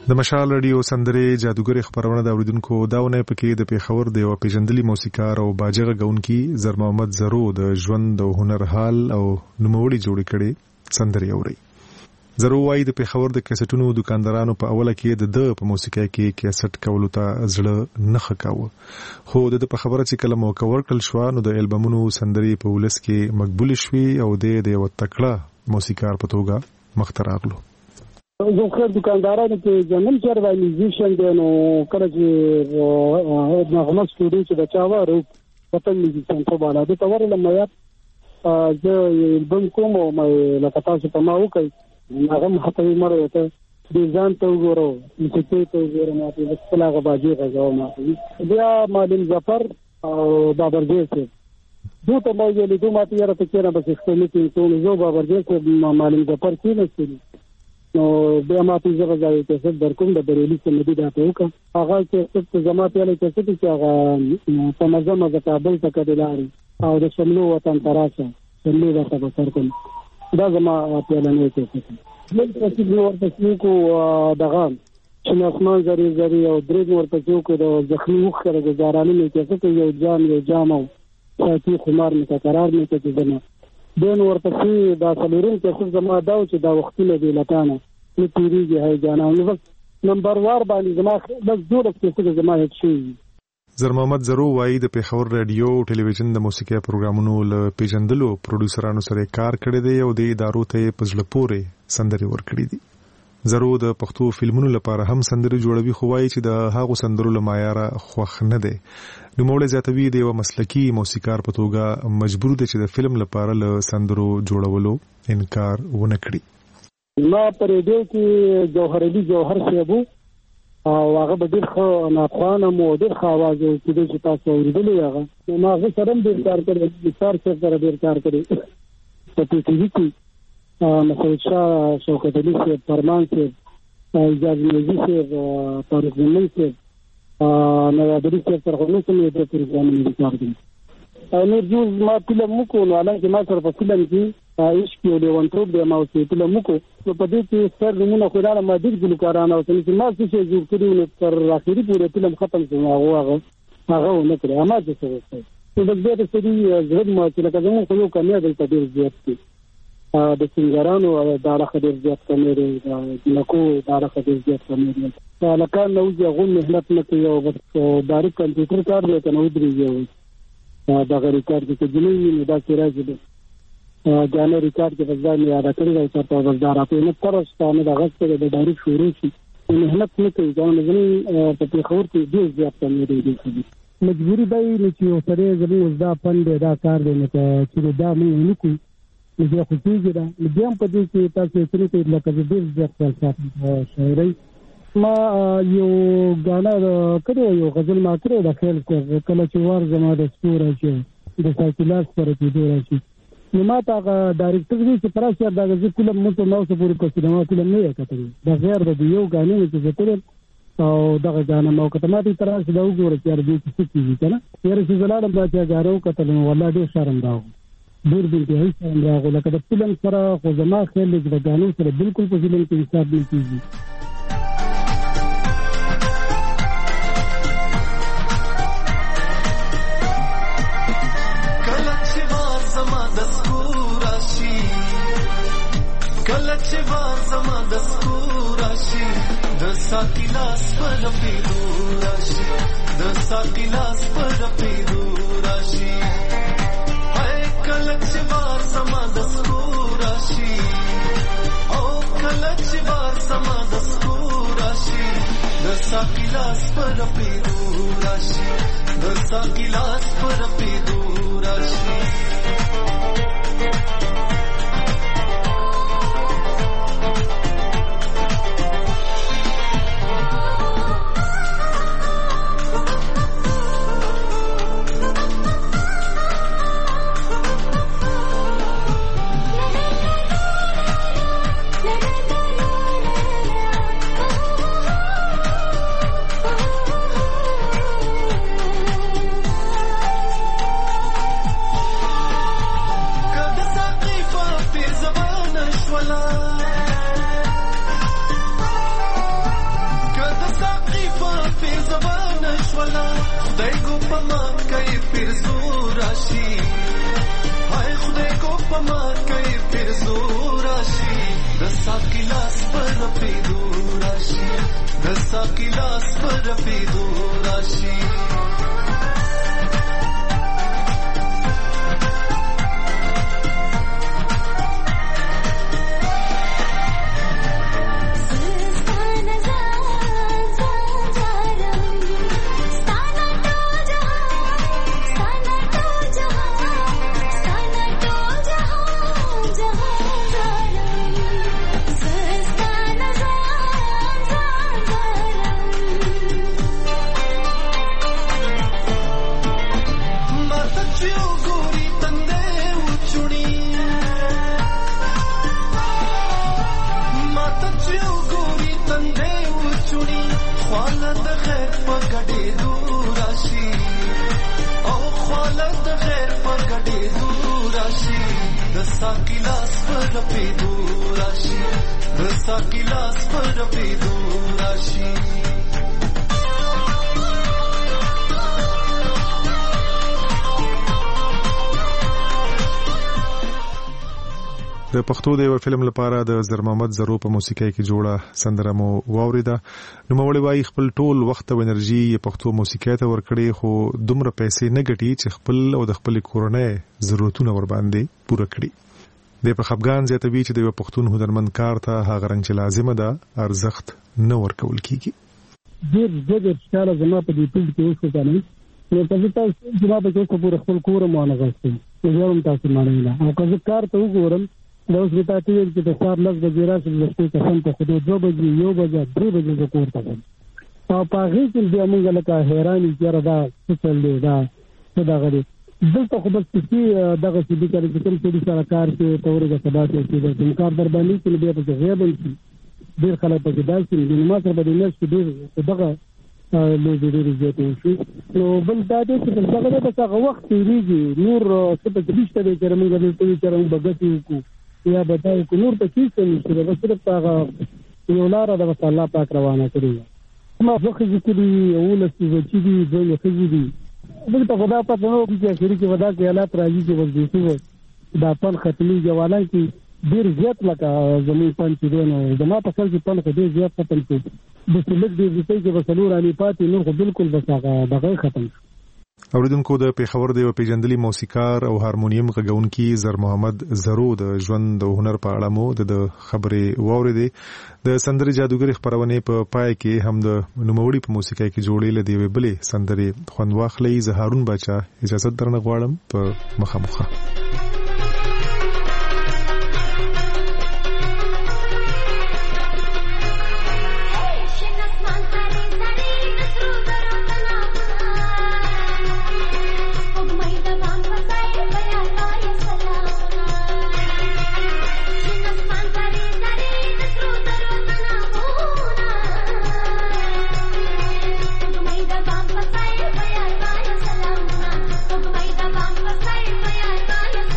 د مشال رادیو سندرې جادوګر خبرونه د اوریدونکو داونه پکې د پیښور د یو پیژندلي موسیقار او باجغه غونکي زر محمد زرو د ژوند او هنر حال او نوموړي جوړ کړي سندرې اوري. زرو وايي د پیښور د کیسټونو دکاندارانو په اوله کې د په موسیقۍ کې کیسټ کولو ته زړه نه خکاوه، خو د په خبره چې کله موقع ورکړل شو نو د البومونو سندرې په ولس کې مقبول شوي او د یو تکړه موسیقار په توګه مخ ته راغلو. زه خو دکاندارانو کې جنن چر وای میوزیشن دی نو کله چې نغمه سټوډیو چې د چاوارو پتن میوزیشن په بالا د تور لمه یا زه البوم کوم او مې لکه تاسو په ما وکړ هغه حتی مړ ته د ځان ته وګورو چې ته وګورم چې خپل هغه باجی غواړم ما بیا معلم ظفر او بابرجی سره دوی ته مې ویلي دوی ماته یاره ته کېنه بس خپل کې ټول زه بابرجی سره معلم ظفر کې نشم نو بیا ماته زه ځای ته در کوم د بریلی سمدي داته وکړه هغه چې څه زمات یاله چې هغه په مزه د کابل څخه کډلاري او د شملو وطن تراشه شملو د تبصر کوم دا زما په لنه کې موږ تاسو نو ورته کو دغه چې اسمان زری زری او درې ورته کو د ځخنی وخره گزارانه نه کې څه یو جام او ساتي خمار متقرر نه کې ځنه دین ورته دا څلورم کې زما دا چې دا وختونه دی لټانه نو تیریږي هاي جانا نو بس نمبر وار باندې زما بس جوړ کې زما هیڅ شي. زر محمد زرو وايي د پیښور رادیو او ټلویزیون د موسیقي پروګرامونو له پیژندلو پروډوسرانو سره کار کړی دی او د ادارو ته پزله پورې سندري ورکړي دي. زرو د پښتو فلمونو لپاره هم سندري جوړوي، خو وايي چې د هغو سندرو له معیاره خوښ نه دی. نو موږ زیاتوي د یو مسلکي موسیقار په توګه مجبور دي چې د فلم لپاره له سندرو جوړولو انکار ونه کړي. ما پر دې کې جوهر علي جوهر صاحب او هغه به ډېر ښه ناخوانه مو ډېر ښه اواز چې د تاسو اوریدلی هغه ما هغه سره ډېر کار کړی سار سره ډېر کار کړی په ټي وي کې مسعود شاه شوکت علي صاحب فرمان صاحب اجازه نوزي صاحب طارق زمین صاحب نوادري صاحب سره خو نو کوم یو پروګرام کار کړی نو جوز ما فلم مکو نو حالانکه ما سره په فلم کې عشق یو لیوانټروپ دی ما اوسې فلم مکو نو په دې کې سر نمونه خو دا ما ډېر ګلوکارانه او چې ما څه جوړ کړی نو تر اخري پورې فلم ختم شو هغه نه کړی ما څه څه نو د دې سړي زړه ما چې لکه زموږ خو یو کمیا دلته ډېر زیات دی د سنگرانو دا راخه ډېر زیات کمې دی نکو دا راخه ډېر زیات کمې دی لکه نو چې هغه مهنت نه کوي او بس ډایرکټ کمپیوټر کار دی کنه ودرېږي دا غری کار کې جنوي نه دا چې راځي جانه ریکارډ کې وځي نه یاد کړی دا چې په وزدار په نه ترستانه د غږ څخه د ډایرکټ شروع شي مهنت نه کوي دا نه په پیښور کې ډېر زیات کمې دی مجبوری دی چې یو سره زموږ دا پند دا کار دی چې دا موږ نه کوو نو خو کېږي دا بیا په دې کې تاسو سره لکه ډېر زیات فلسفه شاعري ما یو غانا کړو یو غزل ما کړو د خیال کله چې وار زما د سپور چې د سایکلاس پر کې دوه شي نو ما ته ډایرکټر دی چې پراسه دا غزل فلم مو ته نو څه پوری په سینما فلم نه کتلی دا غیر د یو غانې چې ذکر او دغه غانا مو کته ما ته تراسه دا وګوره چې دې څه کیږي کنه یاره چې زلاله با چې غارو کتل نو والله ډېر شرم راو ډېر دې هیڅ شرم راغله لکه د فلم سره خو زما خیال د غانو سره بالکل په فلم کې حساب نه کیږي. ساقلاس پر پیدو راشي د ساقلاس پر پیدو راشي هاي کلچ بار سما د سکو راشي او کلچ بار سما د سکو راشي د ساقلاس پر پیدو راشي د ساقلاس پر پیدو راشي ساقي لاس پر پیدو راشي ساقي لاس پر پیدو راشي ساقي لاس پر پیدو راشي د پښتو د یو فلم لپاره د زر محمد زرو په موسیقۍ کې جوړه سندره مو واوریده. نو مولوی وايي خپل ټول وخت او انرژي پښتو موسیقۍ ته ورکړي خو دومره پیسې نه ګټي چې خپل او د خپل کورنۍ ضرورتونه ور باندې پوره کړي. د په خپګان زیاتوي چې د یو پښتون هنرمند کار ته هغه رنګ چې لازمه ده ارزښت نه ورکول کیږي. ډېر ښکاره زما په دې ټول کې اوس کنه نو تاسو چې ما به کو پوره خپل کور مو نه غوښتم نو ورم تاسو مانه نه او که کار ته وګورم دا اوس به تاسو چې د سهار 10 بجې راشي د شپې قسم ته خو 2 بجې 1 بجې 3 بجې د کور ته او په هغه کې بیا موږ لکه حیران چې دا څه چل دی دا څه دا غړي دلته خو بس چې دغه چې د کار کوم څه سره کار کې تورګه سبا کې چې د کار در باندې چې بیا په غیاب شي ډیر خلک په دې داسې د ما سره به نه شي دغه له دې ریځته شي نو بل دا دې چې څنګه به څنګه وخت تیریږي نور څه په دې شته چې موږ دې ته چرته بغتی کو یا بدای کو نور په کیسه نشي دا صرف هغه یو لار د الله پاک روانه کړی ما ځکه چې دې اول څه چې دې دوی خزي دي بل په خدا په نو کې اخري کې ودا کې حالات راځي چې ورځي دا پن ختمي جوالان کې ډیر زیات لکه زمي پن چې دونه زما په خپل کې پن کې زیات ختم شي د سلک دې چې وسلور علي پاتې نور خو بالکل بساغه دغه ختم. اوریدونکو د پیښور د پیژندلي موسیقار او هارمونیم غږونکي زر محمد زرو د ژوند او هنر په اړه مو د خبرې واوریدې. د سندرې جادوګر خبرونه په پای کې هم د نوموړي په موسیقۍ کې جوړې لدی ویبلې سندرې خوند واخلې. زه هارون بچا اجازه درنه غواړم په مخامخه. Bye.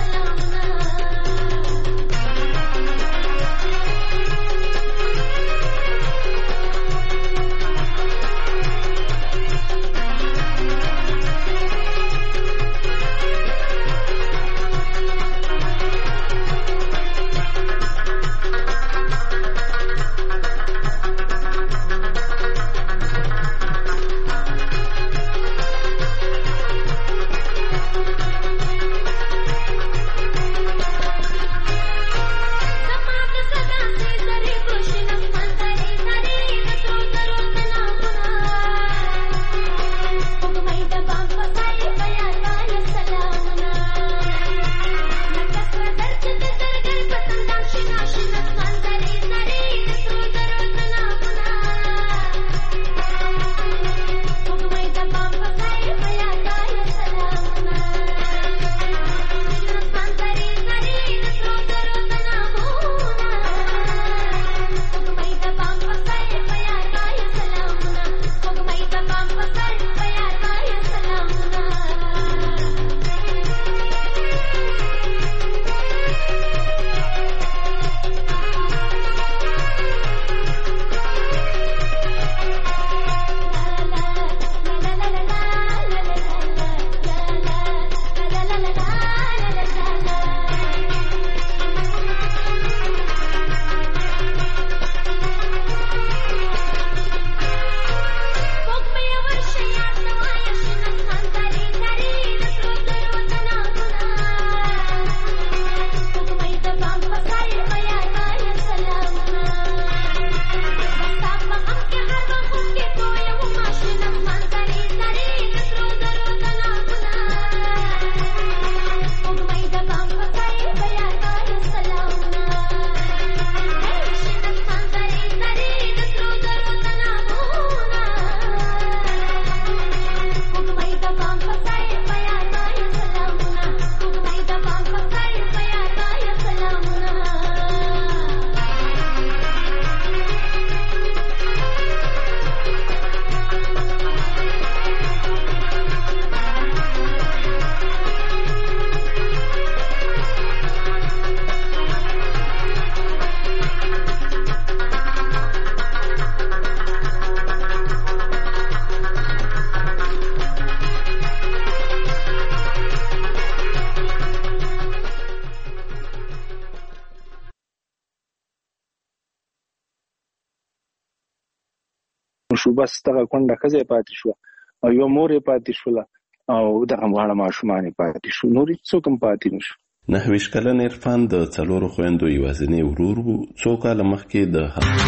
شو بس دغه کونډه خزه پاتې شو او یو مور پاتې شو او دغه واړه ماشومان پاتې شو نور څوک هم پاتې نشو. 29 کلن عرفان د 4 خويندو یوازینی ورور وو. څو کال مخکې د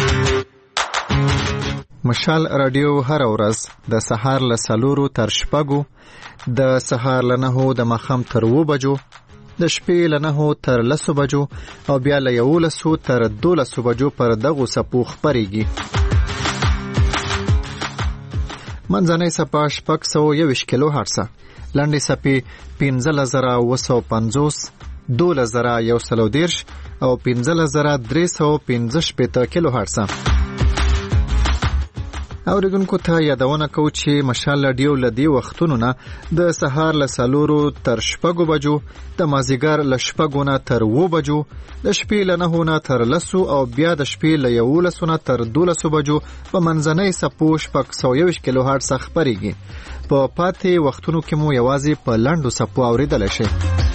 مشال رادیو هر ورځ د سهار له 4 تر 6 د سهار له 9 د ماخام تر 2 بجو د شپې له 9 تر 10 بجو او بیا له 11 تر 12 بجو پر دغه سپو خبريږي. منځنۍ سپا 621 کیلو هرتز، لنډې سپې 15950، 12110 او 15315 کیلو هرتز. اوریدونکو ته یادونه کوو چې مشال رادیو لدی وختونو نه د سهار له 4 تر 6 بجو، د مازیګر له 6 نه تر 2 بجو، د شپې له 9 نه تر 10 او بیا د شپې له 11 نه تر 12 بجو په منځنۍ سپو 621 کیلو هرتز خبريږي. په پاتې وختونو کې مو یوازې په لاندو سپو اوریدل شي.